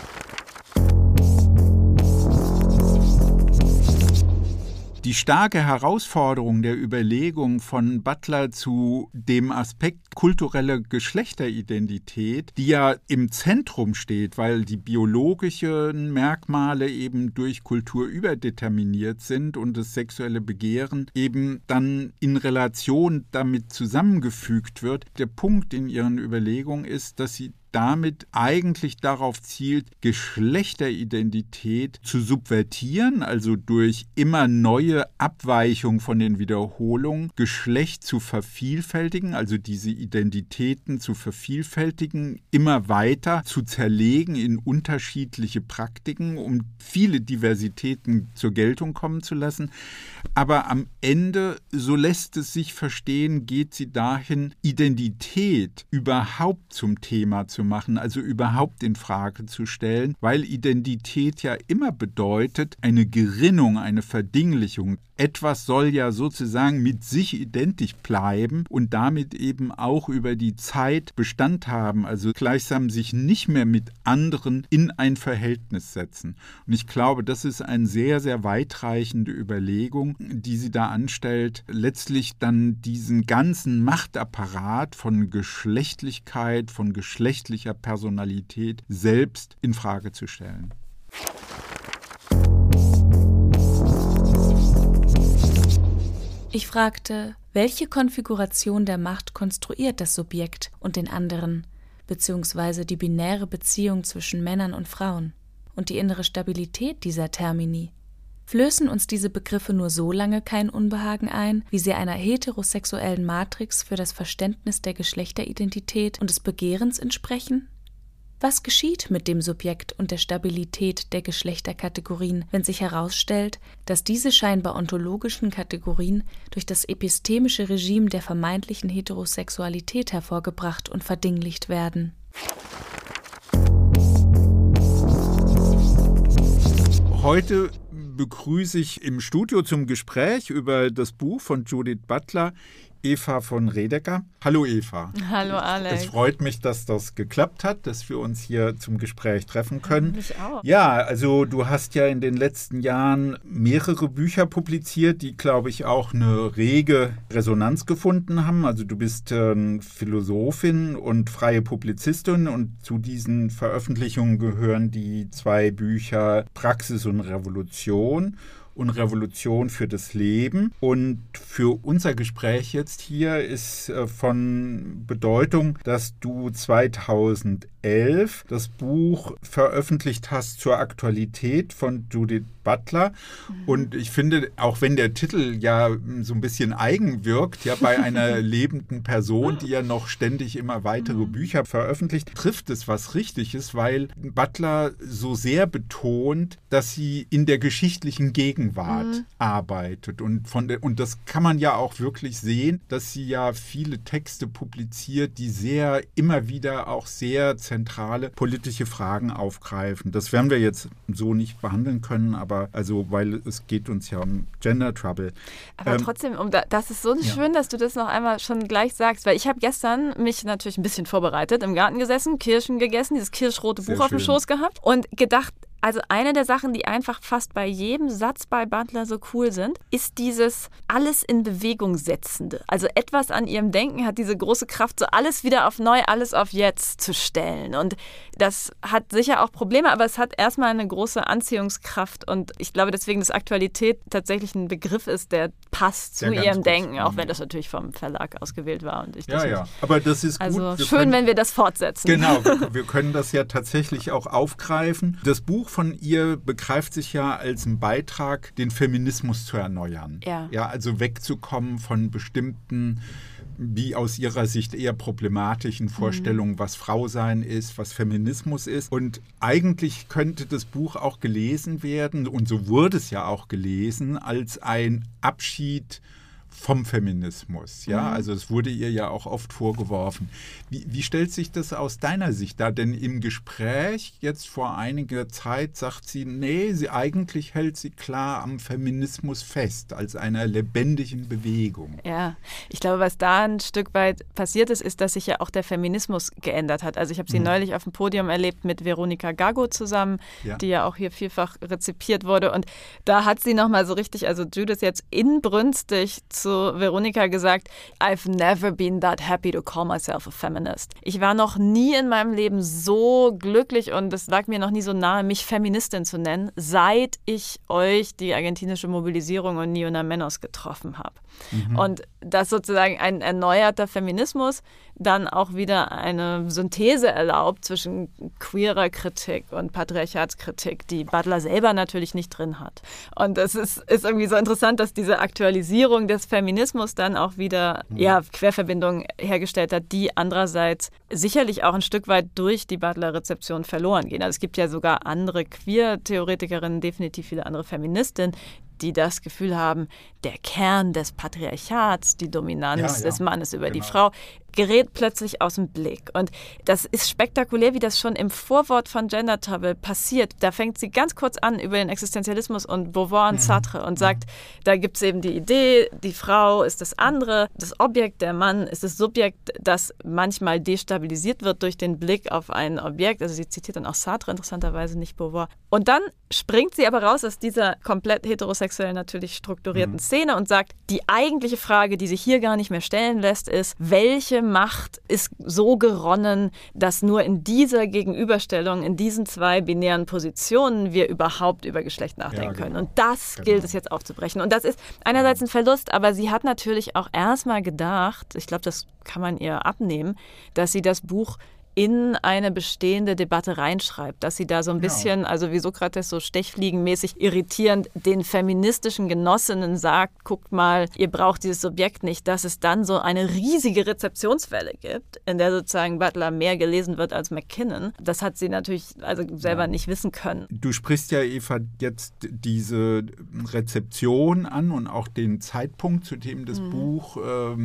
Die starke Herausforderung der Überlegung von Butler zu dem Aspekt kulturelle Geschlechteridentität, die ja im Zentrum steht, weil die biologischen Merkmale eben durch Kultur überdeterminiert sind und das sexuelle Begehren eben dann in Relation damit zusammengefügt wird. Der Punkt in ihren Überlegungen ist, dass sie damit eigentlich darauf zielt, Geschlechteridentität zu subvertieren, also durch immer neue Abweichung von den Wiederholungen, Geschlecht zu vervielfältigen, also diese Identitäten zu vervielfältigen, immer weiter zu zerlegen in unterschiedliche Praktiken, um viele Diversitäten zur Geltung kommen zu lassen. Aber am Ende, so lässt es sich verstehen, geht sie dahin, Identität überhaupt zum Thema zu machen, also überhaupt in Frage zu stellen, weil Identität ja immer bedeutet, eine Gerinnung, eine Verdinglichung. Etwas soll ja sozusagen mit sich identisch bleiben und damit eben auch über die Zeit Bestand haben, also gleichsam sich nicht mehr mit anderen in ein Verhältnis setzen. Und ich glaube, das ist eine sehr, sehr weitreichende Überlegung, die sie da anstellt, letztlich dann diesen ganzen Machtapparat von Geschlechtlichkeit, von geschlechtlicher Personalität selbst in Frage zu stellen. Ich fragte, welche Konfiguration der Macht konstruiert das Subjekt und den anderen, beziehungsweise die binäre Beziehung zwischen Männern und Frauen und die innere Stabilität dieser Termini. Flößen uns diese Begriffe nur so lange kein Unbehagen ein, wie sie einer heterosexuellen Matrix für das Verständnis der Geschlechteridentität und des Begehrens entsprechen? Was geschieht mit dem Subjekt und der Stabilität der Geschlechterkategorien, wenn sich herausstellt, dass diese scheinbar ontologischen Kategorien durch das epistemische Regime der vermeintlichen Heterosexualität hervorgebracht und verdinglicht werden? Heute begrüße ich im Studio zum Gespräch über das Buch von Judith Butler Eva von Redeker. Hallo Eva. Hallo Alex. Es freut mich, dass das geklappt hat, dass wir uns hier zum Gespräch treffen können. Mich auch. Ja, also du hast ja in den letzten Jahren mehrere Bücher publiziert, die, glaube ich, auch eine rege Resonanz gefunden haben. Also du bist äh, Philosophin und freie Publizistin und zu diesen Veröffentlichungen gehören die zwei Bücher Praxis und Revolution und Revolution für das Leben. Und für unser Gespräch jetzt hier ist äh, von Bedeutung, dass du zweitausendelf das Buch veröffentlicht hast zur Aktualität von Judith Butler. Mhm. Und ich finde, auch wenn der Titel ja so ein bisschen eigen wirkt, ja bei einer lebenden Person, die ja noch ständig immer weitere mhm. Bücher veröffentlicht, trifft es was Richtiges, weil Butler so sehr betont, dass sie in der geschichtlichen Gegenwart Mhm. arbeitet. Und, von der, und das kann man ja auch wirklich sehen, dass sie ja viele Texte publiziert, die sehr, immer wieder auch sehr zentrale politische Fragen aufgreifen. Das werden wir jetzt so nicht behandeln können, aber also, weil es geht uns ja um Gender Trouble. Aber ähm, trotzdem, um da, das ist so ja. schön, dass du das noch einmal schon gleich sagst, weil ich habe gestern mich natürlich ein bisschen vorbereitet, im Garten gesessen, Kirschen gegessen, dieses kirschrote Buch sehr auf dem schön. Schoß gehabt und gedacht, Also eine der Sachen, die einfach fast bei jedem Satz bei Butler so cool sind, ist dieses alles in Bewegung setzende. Also etwas an ihrem Denken hat diese große Kraft, so alles wieder auf neu, alles auf jetzt zu stellen. Und das hat sicher auch Probleme, aber es hat erstmal eine große Anziehungskraft. Und ich glaube deswegen, dass Aktualität tatsächlich ein Begriff ist, der passt zu ja, ihrem Denken, auch wenn das natürlich vom Verlag ausgewählt war. Und ich ja, ja, aber das ist also gut. Also schön, können, wenn wir das fortsetzen. Genau, wir, wir können das ja tatsächlich auch aufgreifen. Das Buch von ihr begreift sich ja als ein Beitrag, den Feminismus zu erneuern. Ja. Ja, also wegzukommen von bestimmten, wie aus ihrer Sicht eher problematischen Vorstellungen, mhm. was Frau sein ist, was Feminismus ist. Und eigentlich könnte das Buch auch gelesen werden, und so wurde es ja auch gelesen, als ein Abschied vom Feminismus. Ja, mhm. also es wurde ihr ja auch oft vorgeworfen. Wie, wie stellt sich das aus deiner Sicht dar? Denn im Gespräch jetzt vor einiger Zeit sagt sie, nee, sie eigentlich hält sie klar am Feminismus fest, als einer lebendigen Bewegung. Ja, ich glaube, was da ein Stück weit passiert ist, ist, dass sich ja auch der Feminismus geändert hat. Also ich habe sie mhm. neulich auf dem Podium erlebt mit Veronika Gago zusammen, ja. die ja auch hier vielfach rezipiert wurde. Und da hat sie nochmal so richtig, also Judith jetzt inbrünstig zu Veronika gesagt, I've never been that happy to call myself a feminist. Ich war noch nie in meinem Leben so glücklich und es lag mir noch nie so nahe, mich Feministin zu nennen, seit ich euch die argentinische Mobilisierung und Ni Una Menos getroffen habe. Mhm. Und dass sozusagen ein erneuerter Feminismus dann auch wieder eine Synthese erlaubt zwischen queerer Kritik und Patriarchatskritik, die Butler selber natürlich nicht drin hat. Und es ist, ist irgendwie so interessant, dass diese Aktualisierung des Feminismus dann auch wieder mhm. ja, Querverbindungen hergestellt hat, die andererseits sicherlich auch ein Stück weit durch die Butler-Rezeption verloren gehen. Also es gibt ja sogar andere Queer-Theoretikerinnen, definitiv viele andere Feministinnen, die das Gefühl haben, der Kern des Patriarchats, die Dominanz ja, ja. des Mannes über genau. die Frau, gerät plötzlich aus dem Blick. Und das ist spektakulär, wie das schon im Vorwort von Gender Trouble passiert. Da fängt sie ganz kurz an über den Existenzialismus und Beauvoir und mhm. Sartre und sagt, da gibt es eben die Idee, die Frau ist das andere, das Objekt, der Mann ist das Subjekt, das manchmal destabilisiert wird durch den Blick auf ein Objekt. Also sie zitiert dann auch Sartre, interessanterweise nicht Beauvoir. Und dann springt sie aber raus aus dieser komplett heterosexuell natürlich strukturierten mhm. Szene und sagt, die eigentliche Frage, die sich hier gar nicht mehr stellen lässt, ist, welche Macht ist so geronnen, dass nur in dieser Gegenüberstellung, in diesen zwei binären Positionen wir überhaupt über Geschlecht nachdenken ja, genau. können. Und das genau. gilt es jetzt aufzubrechen. Und das ist einerseits ein Verlust, aber sie hat natürlich auch erstmal gedacht, ich glaube, das kann man ihr abnehmen, dass sie das Buch in eine bestehende Debatte reinschreibt, dass sie da so ein bisschen, ja. also wie Sokrates so stechfliegenmäßig irritierend den feministischen Genossinnen sagt, guckt mal, ihr braucht dieses Subjekt nicht, dass es dann so eine riesige Rezeptionswelle gibt, in der sozusagen Butler mehr gelesen wird als Mackinnon. Das hat sie natürlich also selber ja. nicht wissen können. Du sprichst ja, Eva, jetzt diese Rezeption an und auch den Zeitpunkt, zu dem das mhm. Buch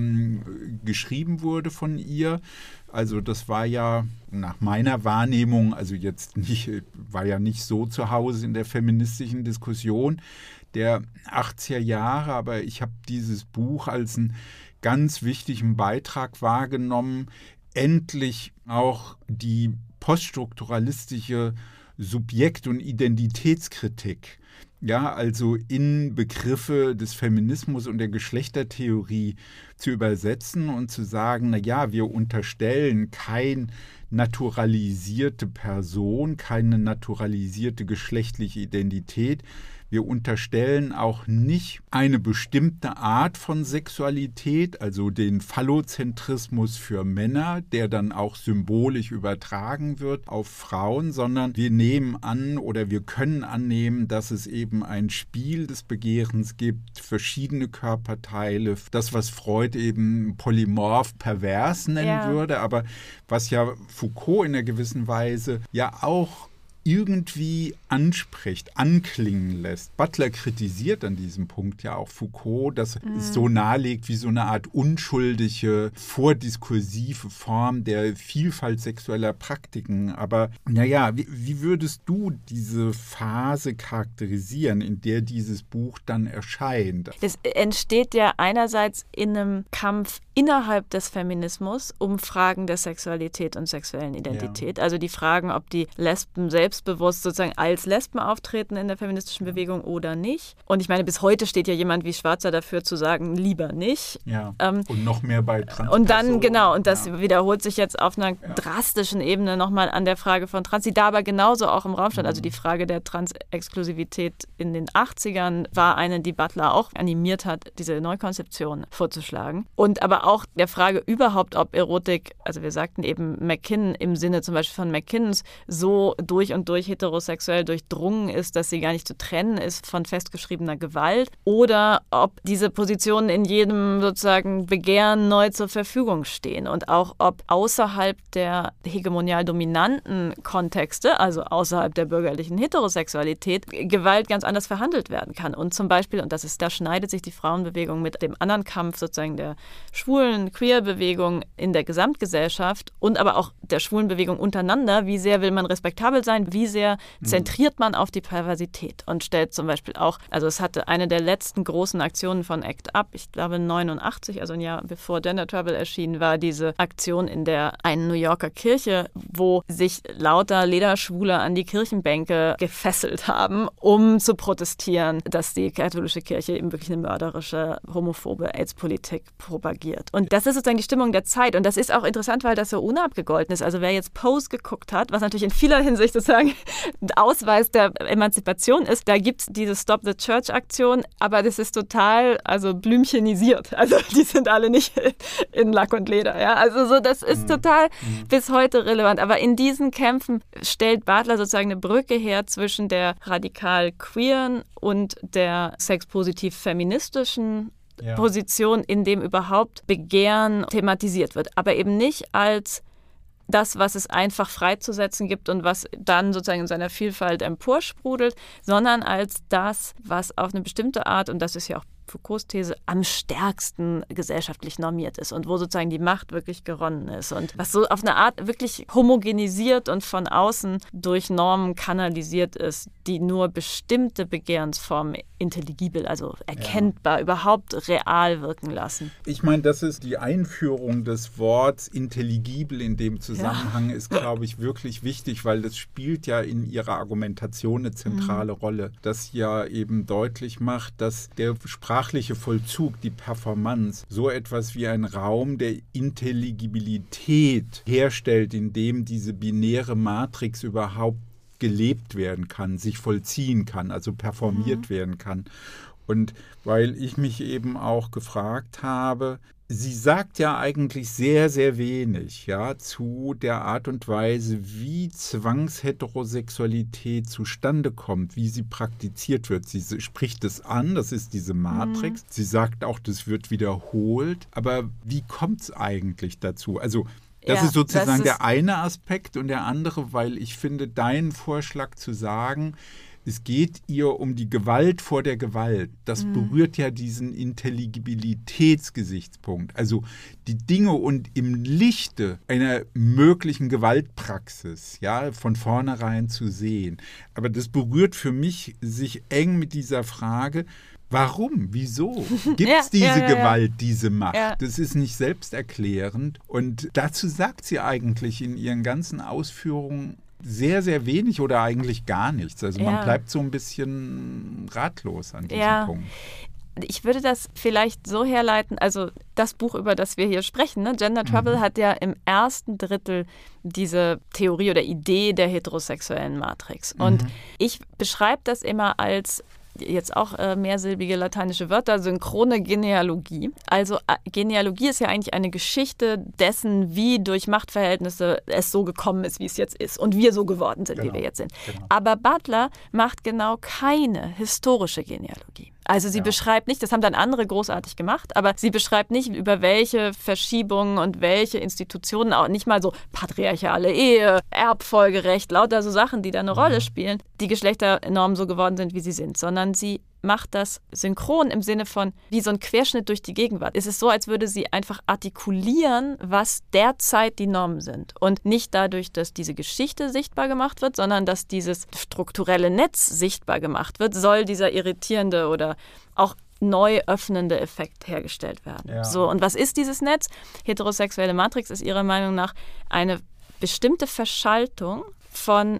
ähm, geschrieben wurde von ihr. Also das war ja nach meiner Wahrnehmung, also jetzt nicht, war ja nicht so zu Hause in der feministischen Diskussion der achtziger Jahre, aber ich habe dieses Buch als einen ganz wichtigen Beitrag wahrgenommen, endlich auch die poststrukturalistische Subjekt- und Identitätskritik, ja, also in Begriffe des Feminismus und der Geschlechtertheorie zu übersetzen und zu sagen, na ja, wir unterstellen keine naturalisierte Person, keine naturalisierte geschlechtliche Identität. Wir unterstellen auch nicht eine bestimmte Art von Sexualität, also den Phallozentrismus für Männer, der dann auch symbolisch übertragen wird auf Frauen, sondern wir nehmen an oder wir können annehmen, dass es eben ein Spiel des Begehrens gibt, verschiedene Körperteile, das, was Freud eben polymorph pervers nennen ja. würde, aber was ja Foucault in einer gewissen Weise ja auch irgendwie anspricht, anklingen lässt. Butler kritisiert an diesem Punkt ja auch Foucault, dass mhm. es so nahelegt wie so eine Art unschuldige, vordiskursive Form der Vielfalt sexueller Praktiken. Aber naja, wie, wie würdest du diese Phase charakterisieren, in der dieses Buch dann erscheint? Es entsteht ja einerseits in einem Kampf innerhalb des Feminismus um Fragen der Sexualität und sexuellen Identität. Ja. Also die Fragen, ob die Lesben selbstbewusst sozusagen als als Lesben auftreten in der feministischen Bewegung oder nicht. Und ich meine, bis heute steht ja jemand wie Schwarzer dafür zu sagen, lieber nicht. Ja. Ähm, und noch mehr bei Transpersonen. Und dann, genau, und das ja. wiederholt sich jetzt auf einer ja. drastischen Ebene nochmal an der Frage von Trans, die da aber genauso auch im Raum stand. Mhm. Also die Frage der Trans-Exklusivität in den achtzigern war eine, die Butler auch animiert hat, diese Neukonzeption vorzuschlagen. Und aber auch der Frage überhaupt, ob Erotik, also wir sagten eben McKinnon im Sinne zum Beispiel von McKinnons, so durch und durch heterosexuell durchdrungen ist, dass sie gar nicht zu trennen ist von festgeschriebener Gewalt, oder ob diese Positionen in jedem sozusagen Begehren neu zur Verfügung stehen und auch ob außerhalb der hegemonial dominanten Kontexte, also außerhalb der bürgerlichen Heterosexualität, Gewalt ganz anders verhandelt werden kann. Und zum Beispiel, und das ist, da schneidet sich die Frauenbewegung mit dem anderen Kampf sozusagen der schwulen Queer-Bewegung in der Gesamtgesellschaft und aber auch der schwulen Bewegung untereinander, wie sehr will man respektabel sein, wie sehr zentriert man auf die Perversität und stellt zum Beispiel auch, also es hatte eine der letzten großen Aktionen von ACT UP, ich glaube neunundachtzig, also ein Jahr bevor Gender Trouble erschien, war diese Aktion in der einen New Yorker Kirche, wo sich lauter Lederschwule an die Kirchenbänke gefesselt haben, um zu protestieren, dass die katholische Kirche eben wirklich eine mörderische, homophobe AIDS-Politik propagiert. Und das ist sozusagen die Stimmung der Zeit. Und das ist auch interessant, weil das so unabgegolten ist. Also wer jetzt Pose geguckt hat, was natürlich in vieler Hinsicht sozusagen Ausweis der Emanzipation ist, da gibt es diese Stop the Church-Aktion, aber das ist total also blümchenisiert. Also die sind alle nicht in Lack und Leder. Ja? Also so, das ist total bis heute relevant. Aber in diesen Kämpfen stellt Butler sozusagen eine Brücke her zwischen der radikal queeren und der sexpositiv-feministischen ja. Position, in dem überhaupt Begehren thematisiert wird. Aber eben nicht als das, was es einfach freizusetzen gibt und was dann sozusagen in seiner Vielfalt emporsprudelt, sondern als das, was auf eine bestimmte Art, und das ist ja auch Foucaults These, am stärksten gesellschaftlich normiert ist und wo sozusagen die Macht wirklich geronnen ist und was so auf eine Art wirklich homogenisiert und von außen durch Normen kanalisiert ist, die nur bestimmte Begehrensformen intelligibel, also erkennbar, ja. überhaupt real wirken lassen. Ich meine, das ist die Einführung des Worts intelligibel in dem Zusammenhang ja. ist, glaube ich, wirklich wichtig, weil das spielt ja in ihrer Argumentation eine zentrale mhm. Rolle, das ja eben deutlich macht, dass der sprachliche Vollzug, die Performance, so etwas wie ein Raum der Intelligibilität herstellt, in dem diese binäre Matrix überhaupt gelebt werden kann, sich vollziehen kann, also performiert mhm. werden kann. Und weil ich mich eben auch gefragt habe, sie sagt ja eigentlich sehr, sehr wenig ja, zu der Art und Weise, wie Zwangsheterosexualität zustande kommt, wie sie praktiziert wird. Sie spricht es an, das ist diese Matrix. Mhm. Sie sagt auch, das wird wiederholt. Aber wie kommt es eigentlich dazu? Also das ja, ist sozusagen das ist der eine Aspekt und der andere, weil ich finde, deinen Vorschlag zu sagen, es geht ihr um die Gewalt vor der Gewalt. Das mhm. berührt ja diesen Intelligibilitätsgesichtspunkt. Also die Dinge und im Lichte einer möglichen Gewaltpraxis ja, von vornherein zu sehen. Aber das berührt für mich sich eng mit dieser Frage, warum? Wieso? Gibt es ja, diese ja, ja, Gewalt, ja. diese Macht? Ja. Das ist nicht selbsterklärend. Und dazu sagt sie eigentlich in ihren ganzen Ausführungen sehr, sehr wenig oder eigentlich gar nichts. Also man ja. bleibt so ein bisschen ratlos an diesem ja. Punkt. Ich würde das vielleicht so herleiten, also das Buch, über das wir hier sprechen, ne, Gender Trouble, mhm. hat ja im ersten Drittel diese Theorie oder Idee der heterosexuellen Matrix. Und mhm. ich beschreibe das immer als jetzt auch äh, mehrsilbige lateinische Wörter, synchrone Genealogie. Also äh, Genealogie ist ja eigentlich eine Geschichte dessen, wie durch Machtverhältnisse es so gekommen ist, wie es jetzt ist und wir so geworden sind, genau. wie wir jetzt sind. Genau. Aber Butler macht genau keine historische Genealogie. Also sie ja. beschreibt nicht, das haben dann andere großartig gemacht, aber sie beschreibt nicht, über welche Verschiebungen und welche Institutionen, auch nicht mal so patriarchale Ehe, Erbfolgerecht, lauter so Sachen, die da eine mhm. Rolle spielen, die Geschlechternormen so geworden sind, wie sie sind, sondern sie macht das synchron im Sinne von wie so ein Querschnitt durch die Gegenwart. Es ist so, als würde sie einfach artikulieren, was derzeit die Normen sind. Und nicht dadurch, dass diese Geschichte sichtbar gemacht wird, sondern dass dieses strukturelle Netz sichtbar gemacht wird, soll dieser irritierende oder auch neu öffnende Effekt hergestellt werden. Ja. So, und was ist dieses Netz? Heterosexuelle Matrix ist ihrer Meinung nach eine bestimmte Verschaltung von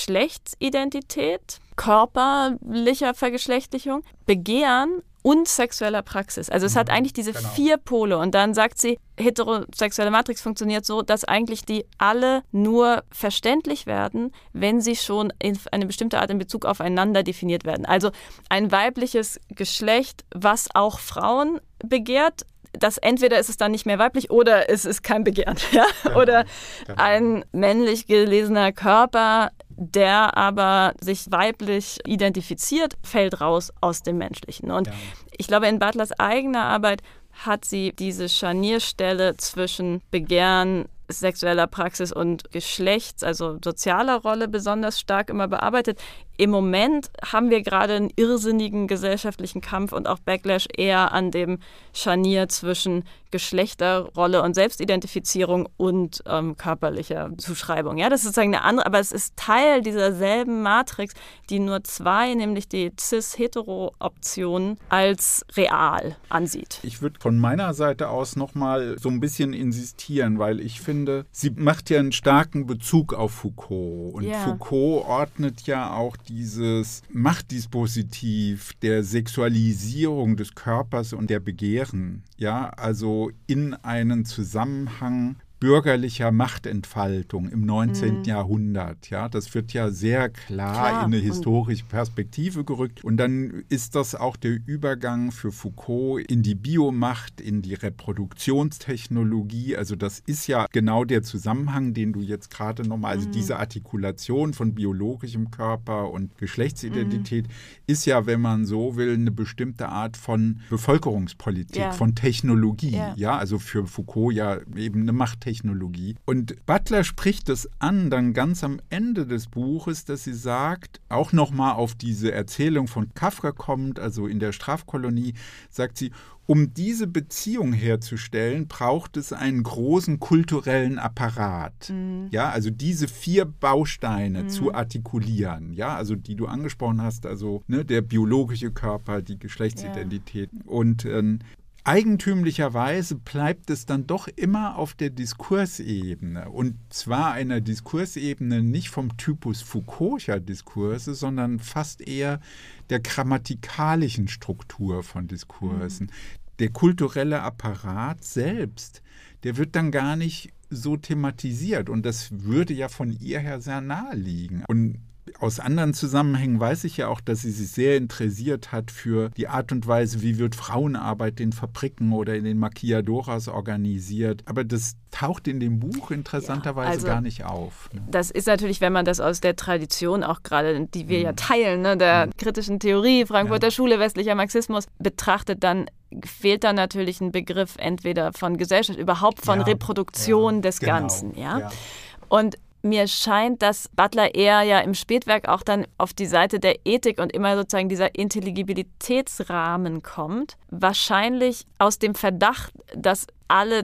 Geschlechtsidentität, körperlicher Vergeschlechtlichung, Begehren und sexueller Praxis. Also es hat eigentlich diese genau. vier Pole. Und dann sagt sie, heterosexuelle Matrix funktioniert so, dass eigentlich die alle nur verständlich werden, wenn sie schon in eine bestimmte Art in Bezug aufeinander definiert werden. Also ein weibliches Geschlecht, was auch Frauen begehrt, das entweder ist es dann nicht mehr weiblich oder es ist kein Begehren. Ja? Genau, oder genau. ein männlich gelesener Körper, der aber sich weiblich identifiziert, fällt raus aus dem Menschlichen. Und ja. ich glaube, in Butlers eigener Arbeit hat sie diese Scharnierstelle zwischen Begehren, sexueller Praxis und Geschlechts-, also sozialer Rolle besonders stark immer bearbeitet. Im Moment haben wir gerade einen irrsinnigen gesellschaftlichen Kampf und auch Backlash eher an dem Scharnier zwischen Geschlechterrolle und Selbstidentifizierung und ähm, körperlicher Zuschreibung. Ja, das ist sozusagen eine andere, aber es ist Teil dieser selben Matrix, die nur zwei, nämlich die cis-hetero-Option, als real ansieht. Ich würde von meiner Seite aus nochmal so ein bisschen insistieren, weil ich finde, sie macht ja einen starken Bezug auf Foucault. Und yeah. Foucault ordnet ja auch dieses Machtdispositiv der Sexualisierung des Körpers und der Begehren, ja, also in einen Zusammenhang bürgerlicher Machtentfaltung im neunzehnten. Mhm. Jahrhundert. Ja, das wird ja sehr klar, klar. in eine historische Perspektive gerückt. Und dann ist das auch der Übergang für Foucault in die Biomacht, in die Reproduktionstechnologie. Also das ist ja genau der Zusammenhang, den du jetzt gerade nochmal, also mhm. diese Artikulation von biologischem Körper und Geschlechtsidentität mhm. ist ja, wenn man so will, eine bestimmte Art von Bevölkerungspolitik, ja. von Technologie. Ja. ja, also für Foucault ja eben eine Machttechnologie. Technologie. Und Butler spricht es an, dann ganz am Ende des Buches, dass sie sagt, auch nochmal auf diese Erzählung von Kafka kommt, also in der Strafkolonie, sagt sie, um diese Beziehung herzustellen, braucht es einen großen kulturellen Apparat. Mhm. Ja, also diese vier Bausteine mhm. zu artikulieren, ja, also die du angesprochen hast, also ne, der biologische Körper, die Geschlechtsidentität. Ja. Und ähm, eigentümlicherweise bleibt es dann doch immer auf der Diskursebene. Und zwar einer Diskursebene nicht vom Typus Foucault'scher Diskurse, sondern fast eher der grammatikalischen Struktur von Diskursen. Mhm. Der kulturelle Apparat selbst, der wird dann gar nicht so thematisiert. Und das würde ja von ihr her sehr nahe liegen. Und aus anderen Zusammenhängen weiß ich ja auch, dass sie sich sehr interessiert hat für die Art und Weise, wie wird Frauenarbeit in Fabriken oder in den Maquiadoras organisiert. Aber das taucht in dem Buch interessanterweise ja, also gar nicht auf. Ne? Das ist natürlich, wenn man das aus der Tradition auch gerade, die wir mhm. ja teilen, ne, der mhm. kritischen Theorie, Frankfurter ja. Schule, westlicher Marxismus, betrachtet, dann fehlt da natürlich ein Begriff entweder von Gesellschaft, überhaupt von ja, Reproduktion ja, des genau, Ganzen. Ja? ja. Und mir scheint, dass Butler eher ja im Spätwerk auch dann auf die Seite der Ethik und immer sozusagen dieser Intelligibilitätsrahmen kommt. Wahrscheinlich aus dem Verdacht, dass alle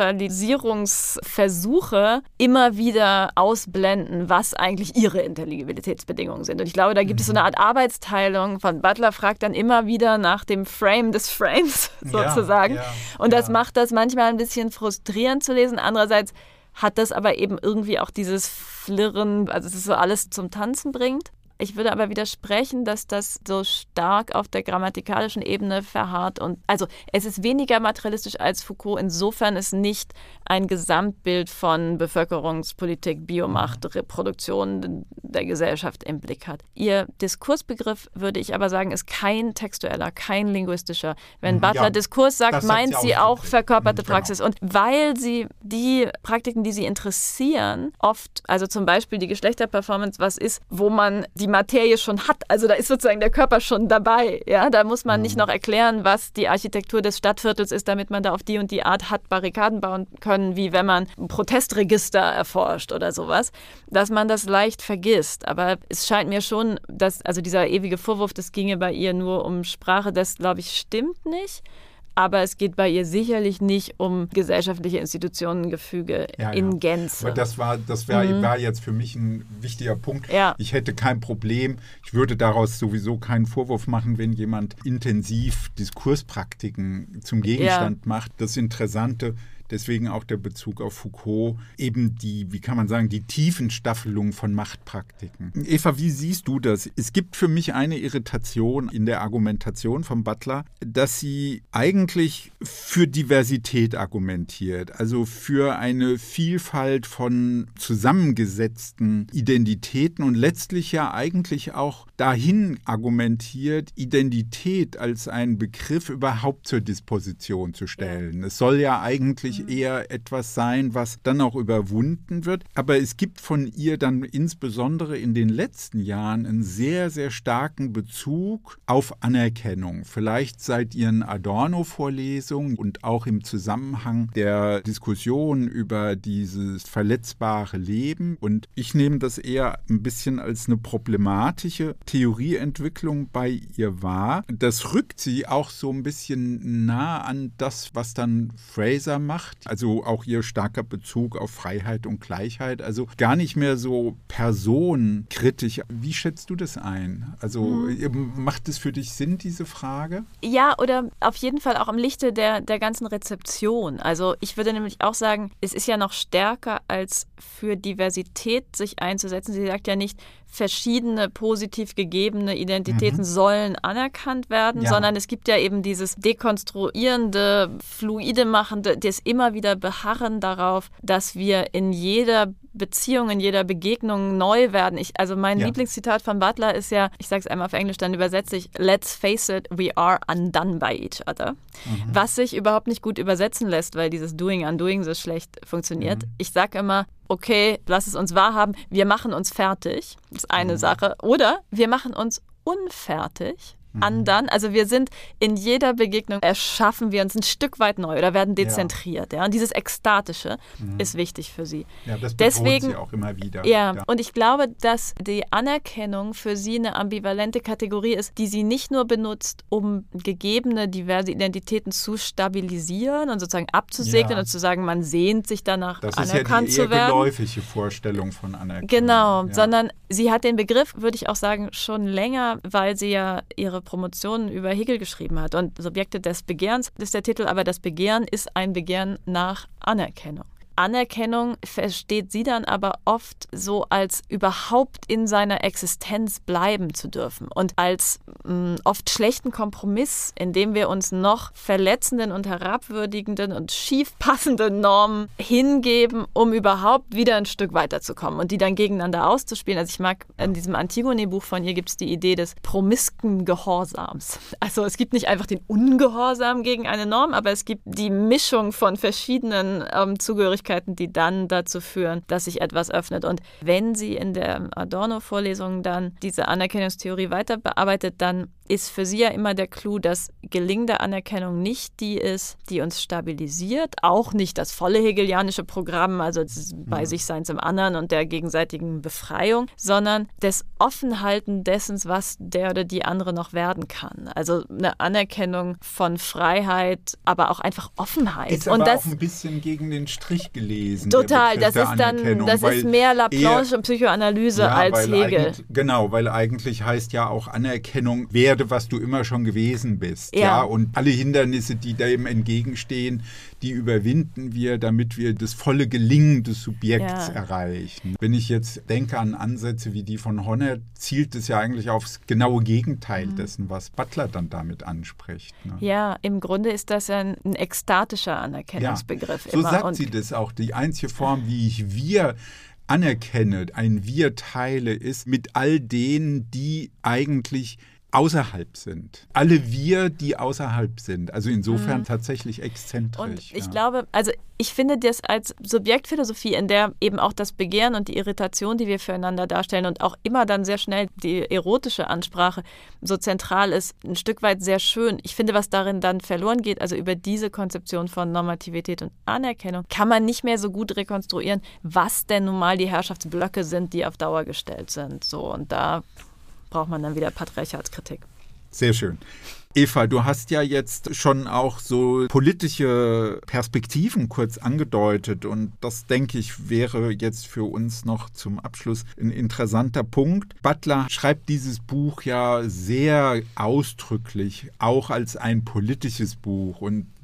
Totalisierungsversuche immer wieder ausblenden, was eigentlich ihre Intelligibilitätsbedingungen sind. Und ich glaube, da gibt es so eine Art Arbeitsteilung von Butler, fragt dann immer wieder nach dem Frame des Frames sozusagen. Ja, ja, und das ja. macht das manchmal ein bisschen frustrierend zu lesen. Andererseits hat das aber eben irgendwie auch dieses Flirren, also es ist so alles zum Tanzen bringt. Ich würde aber widersprechen, dass das so stark auf der grammatikalischen Ebene verharrt. Und also es ist weniger materialistisch als Foucault, insofern es nicht ein Gesamtbild von Bevölkerungspolitik, Biomacht, Reproduktion der Gesellschaft im Blick hat. Ihr Diskursbegriff, würde ich aber sagen, ist kein textueller, kein linguistischer. Wenn Butler ja, Diskurs sagt, meint sie auch verkörperte genau. Praxis. Und weil sie die Praktiken, die sie interessieren, oft, also zum Beispiel die Geschlechterperformance, was ist, wo man die die Materie schon hat. Also da ist sozusagen der Körper schon dabei. Ja? Da muss man nicht noch erklären, was die Architektur des Stadtviertels ist, damit man da auf die und die Art hat Barrikaden bauen können, wie wenn man ein Protestregister erforscht oder sowas, dass man das leicht vergisst. Aber es scheint mir schon, dass also dieser ewige Vorwurf, das ginge bei ihr nur um Sprache, das glaube ich stimmt nicht. Aber es geht bei ihr sicherlich nicht um gesellschaftliche Institutionengefüge ja, in ja. Gänze. Aber das war, das war, mhm. war jetzt für mich ein wichtiger Punkt. Ja. Ich hätte kein Problem, ich würde daraus sowieso keinen Vorwurf machen, wenn jemand intensiv Diskurspraktiken zum Gegenstand ja. macht. Das Interessante, deswegen auch der Bezug auf Foucault, eben die, wie kann man sagen, die Tiefenstaffelung von Machtpraktiken. Eva, wie siehst du das? Es gibt für mich eine Irritation in der Argumentation von Butler, dass sie eigentlich für Diversität argumentiert, also für eine Vielfalt von zusammengesetzten Identitäten und letztlich ja eigentlich auch dahin argumentiert, Identität als einen Begriff überhaupt zur Disposition zu stellen. Ja. Es soll ja eigentlich mhm. eher etwas sein, was dann auch überwunden wird. Aber es gibt von ihr dann insbesondere in den letzten Jahren einen sehr, sehr starken Bezug auf Anerkennung. Vielleicht seit ihren Adorno-Vorlesungen und auch im Zusammenhang der Diskussion über dieses verletzbare Leben. Und ich nehme das eher ein bisschen als eine problematische Theorieentwicklung bei ihr wahr. Das rückt sie auch so ein bisschen nah an das, was dann Fraser macht. Also auch ihr starker Bezug auf Freiheit und Gleichheit. Also gar nicht mehr so personenkritisch. Wie schätzt du das ein? Also hm. macht es für dich Sinn, diese Frage? Ja, oder auf jeden Fall auch im Lichte der, der ganzen Rezeption. Also ich würde nämlich auch sagen, es ist ja noch stärker als für Diversität sich einzusetzen. Sie sagt ja nicht, verschiedene positiv gegebene Identitäten mhm. sollen anerkannt werden, ja. sondern es gibt ja eben dieses dekonstruierende, fluide machende, das immer wieder Beharren darauf, dass wir in jeder Beziehung, in jeder Begegnung neu werden. Ich, also mein ja. Lieblingszitat von Butler ist ja, ich sage es einmal auf Englisch, dann übersetze ich, let's face it, we are undone by each other. Mhm. Was sich überhaupt nicht gut übersetzen lässt, weil dieses Doing, Undoing so schlecht funktioniert. Mhm. Ich sage immer, okay, lass es uns wahrhaben, wir machen uns fertig, das ist eine mhm. Sache. Oder wir machen uns unfertig. Undone. Also wir sind in jeder Begegnung, erschaffen wir uns ein Stück weit neu oder werden dezentriert. Ja. Ja. Und dieses Ekstatische mhm. ist wichtig für sie. Ja, das betont sie auch immer wieder. Ja. ja, und ich glaube, dass die Anerkennung für sie eine ambivalente Kategorie ist, die sie nicht nur benutzt, um gegebene diverse Identitäten zu stabilisieren und sozusagen abzusegnen ja. und zu sagen, man sehnt sich danach, das anerkannt zu werden. Das ist ja die eher geläufige Vorstellung von Anerkennung. Genau, ja. sondern sie hat den Begriff, würde ich auch sagen, schon länger, weil sie ja ihre Promotion über Hegel geschrieben hat. Und Subjekte des Begehrens ist der Titel, aber das Begehren ist ein Begehren nach Anerkennung. Anerkennung versteht sie dann aber oft so als überhaupt in seiner Existenz bleiben zu dürfen und als mh, oft schlechten Kompromiss, in dem wir uns noch verletzenden und herabwürdigenden und schief passenden Normen hingeben, um überhaupt wieder ein Stück weiterzukommen und die dann gegeneinander auszuspielen. Also ich mag, in diesem Antigone-Buch von ihr gibt es die Idee des promisken Gehorsams. Also es gibt nicht einfach den Ungehorsam gegen eine Norm, aber es gibt die Mischung von verschiedenen ähm, Zugehörigkeiten, die dann dazu führen, dass sich etwas öffnet. Und wenn sie in der Adorno-Vorlesung dann diese Anerkennungstheorie weiter bearbeitet, dann ist für sie ja immer der Clou, dass gelingende Anerkennung nicht die ist, die uns stabilisiert, auch nicht das volle hegelianische Programm, also das bei mhm. sich Seins im anderen und der gegenseitigen Befreiung, sondern das Offenhalten dessen, was der oder die andere noch werden kann. Also eine Anerkennung von Freiheit, aber auch einfach Offenheit. Ist und aber das auch ein bisschen gegen den Strich gelesen. Total, das ist dann, das ist mehr Laplanche und Psychoanalyse ja, als Hegel. Genau, weil eigentlich heißt ja auch Anerkennung, werde, was du immer schon gewesen bist. Ja. ja. Und alle Hindernisse, die dem entgegenstehen, die überwinden wir, damit wir das volle Gelingen des Subjekts ja. erreichen. Wenn ich jetzt denke an Ansätze wie die von Honner, zielt es ja eigentlich aufs genaue Gegenteil mhm. dessen, was Butler dann damit anspricht. Ne? Ja, im Grunde ist das ein, ein ekstatischer Anerkennungsbegriff. Ja. So immer. sagt Und sie das auch. Die einzige Form, wie ich wir anerkenne, ein Wir teile, ist mit all denen, die eigentlich außerhalb sind. Alle wir, die außerhalb sind. Also insofern mhm. tatsächlich exzentrisch. Und ich ja. glaube, also ich finde das als Subjektphilosophie, in der eben auch das Begehren und die Irritation, die wir füreinander darstellen und auch immer dann sehr schnell die erotische Ansprache so zentral ist, ein Stück weit sehr schön. Ich finde, was darin dann verloren geht, also über diese Konzeption von Normativität und Anerkennung, kann man nicht mehr so gut rekonstruieren, was denn nun mal die Herrschaftsblöcke sind, die auf Dauer gestellt sind. So, und da braucht man dann wieder Patriarchatskritik. Sehr schön. Eva, du hast ja jetzt schon auch so politische Perspektiven kurz angedeutet und das, denke ich, wäre jetzt für uns noch zum Abschluss ein interessanter Punkt. Butler schreibt dieses Buch ja sehr ausdrücklich, auch als ein politisches Buch und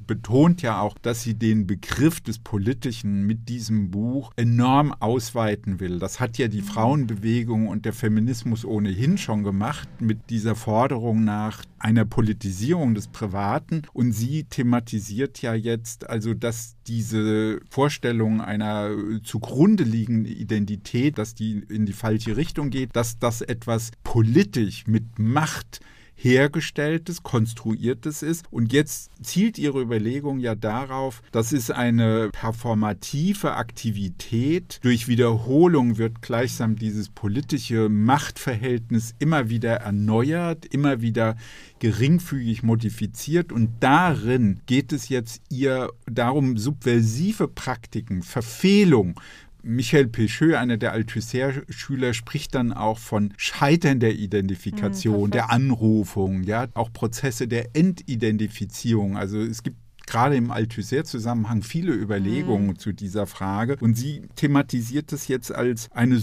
betont ja auch, dass sie den Begriff des Politischen mit diesem Buch enorm ausweiten will. Das hat ja die Frauenbewegung und der Feminismus ohnehin schon gemacht mit dieser Forderung nach einer Politisierung des Privaten. Und sie thematisiert ja jetzt, also dass diese Vorstellung einer zugrunde liegenden Identität, dass die in die falsche Richtung geht, dass das etwas politisch mit Macht hergestelltes, konstruiertes ist. Und jetzt zielt ihre Überlegung ja darauf, das ist eine performative Aktivität. Durch Wiederholung wird gleichsam dieses politische Machtverhältnis immer wieder erneuert, immer wieder geringfügig modifiziert. Und darin geht es jetzt ihr darum, subversive Praktiken, Verfehlung. Michel Pecheux, einer der Althusser-Schüler, spricht dann auch von Scheitern der Identifikation, mhm, der Anrufung, ja, auch Prozesse der Entidentifizierung. Also es gibt gerade im Althusser-Zusammenhang viele Überlegungen mhm. zu dieser Frage. Und sie thematisiert es jetzt als eine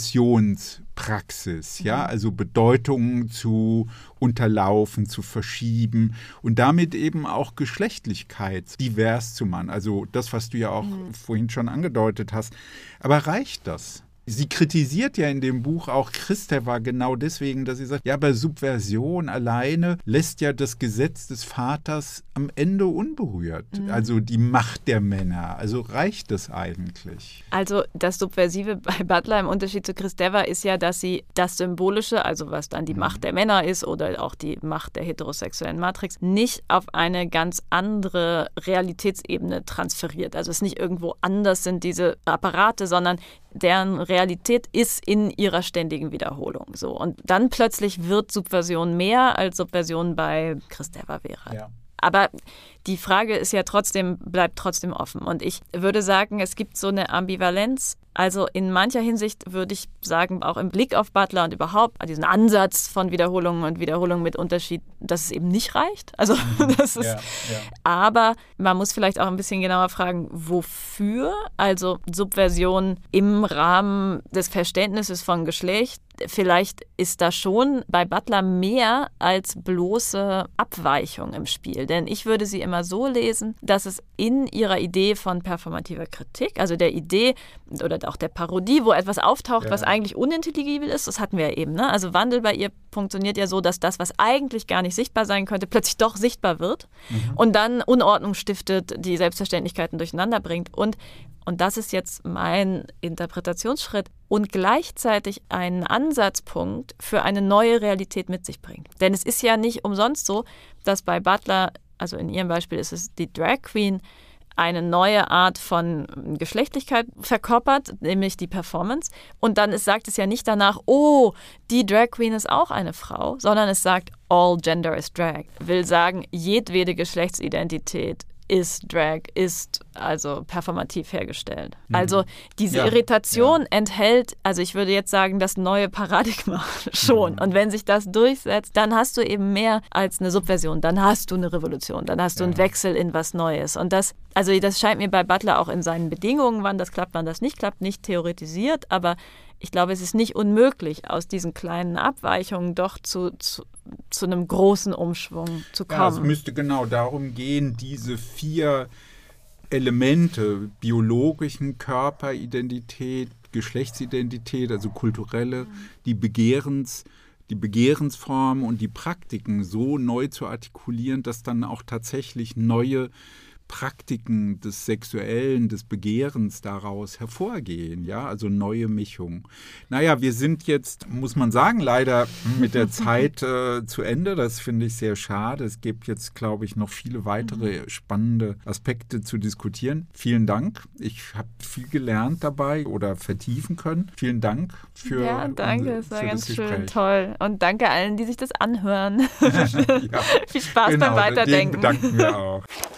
Subversionspraxis, mhm. ja, also Bedeutungen zu unterlaufen, zu verschieben und damit eben auch Geschlechtlichkeit divers zu machen. Also das, was du ja auch mhm. vorhin schon angedeutet hast. Aber reicht das? Sie kritisiert ja in dem Buch auch Kristeva genau deswegen, dass sie sagt, ja, aber Subversion alleine lässt ja das Gesetz des Vaters am Ende unberührt. Mhm. Also die Macht der Männer. Also reicht das eigentlich? Also das Subversive bei Butler im Unterschied zu Kristeva ist ja, dass sie das Symbolische, also was dann die mhm. Macht der Männer ist oder auch die Macht der heterosexuellen Matrix, nicht auf eine ganz andere Realitätsebene transferiert. Also es nicht irgendwo anders sind diese Apparate, sondern deren Realität ist in ihrer ständigen Wiederholung. So. Und dann plötzlich wird Subversion mehr, als Subversion bei Kristeva wäre. Ja. Aber die Frage ist ja trotzdem, bleibt trotzdem offen. Und ich würde sagen, es gibt so eine Ambivalenz. Also in mancher Hinsicht würde ich sagen, auch im Blick auf Butler und überhaupt diesen Ansatz von Wiederholungen und Wiederholungen mit Unterschied, dass es eben nicht reicht. Also das ist, ja, ja. Aber man muss vielleicht auch ein bisschen genauer fragen, wofür? Also Subversion im Rahmen des Verständnisses von Geschlecht. Vielleicht ist da schon bei Butler mehr als bloße Abweichung im Spiel. Denn ich würde sie immer so lesen, dass es in ihrer Idee von performativer Kritik, also der Idee oder auch der Parodie, wo etwas auftaucht, ja. was eigentlich unintelligibel ist, das hatten wir ja eben. Ne? Also Wandel bei ihr funktioniert ja so, dass das, was eigentlich gar nicht sichtbar sein könnte, plötzlich doch sichtbar wird mhm. und dann Unordnung stiftet, die Selbstverständlichkeiten durcheinander bringt. Und Und das ist jetzt mein Interpretationsschritt und gleichzeitig einen Ansatzpunkt für eine neue Realität mit sich bringt. Denn es ist ja nicht umsonst so, dass bei Butler, also in ihrem Beispiel ist es die Drag Queen, eine neue Art von Geschlechtlichkeit verkörpert, nämlich die Performance. Und dann ist, sagt es ja nicht danach, oh, die Drag Queen ist auch eine Frau, sondern es sagt, all gender is drag. Will sagen, jedwede Geschlechtsidentität ist Drag, ist also performativ hergestellt. Mhm. Also diese ja, Irritation ja. enthält, also ich würde jetzt sagen, das neue Paradigma schon. Mhm. Und wenn sich das durchsetzt, dann hast du eben mehr als eine Subversion, dann hast du eine Revolution, dann hast du ja. einen Wechsel in was Neues. Und das, also das scheint mir bei Butler auch in seinen Bedingungen, wann das klappt, wann das nicht klappt, nicht theoretisiert, aber ich glaube, es ist nicht unmöglich, aus diesen kleinen Abweichungen doch zu, zu, zu einem großen Umschwung zu kommen. Ja, es müsste genau darum gehen, diese vier Elemente, biologischen Körperidentität, Geschlechtsidentität, also kulturelle, die Begehrens, die Begehrensformen und die Praktiken so neu zu artikulieren, dass dann auch tatsächlich neue Praktiken des Sexuellen, des Begehrens daraus hervorgehen, ja, also neue Mischung. Naja, wir sind jetzt, muss man sagen, leider mit der Zeit äh, zu Ende. Das finde ich sehr schade. Es gibt jetzt, glaube ich, noch viele weitere mhm. spannende Aspekte zu diskutieren. Vielen Dank. Ich habe viel gelernt dabei oder vertiefen können. Vielen Dank für Ja, danke. Es war ganz schön toll. Und danke allen, die sich das anhören. ja, Viel Spaß genau, beim Weiterdenken. Den bedanken wir auch.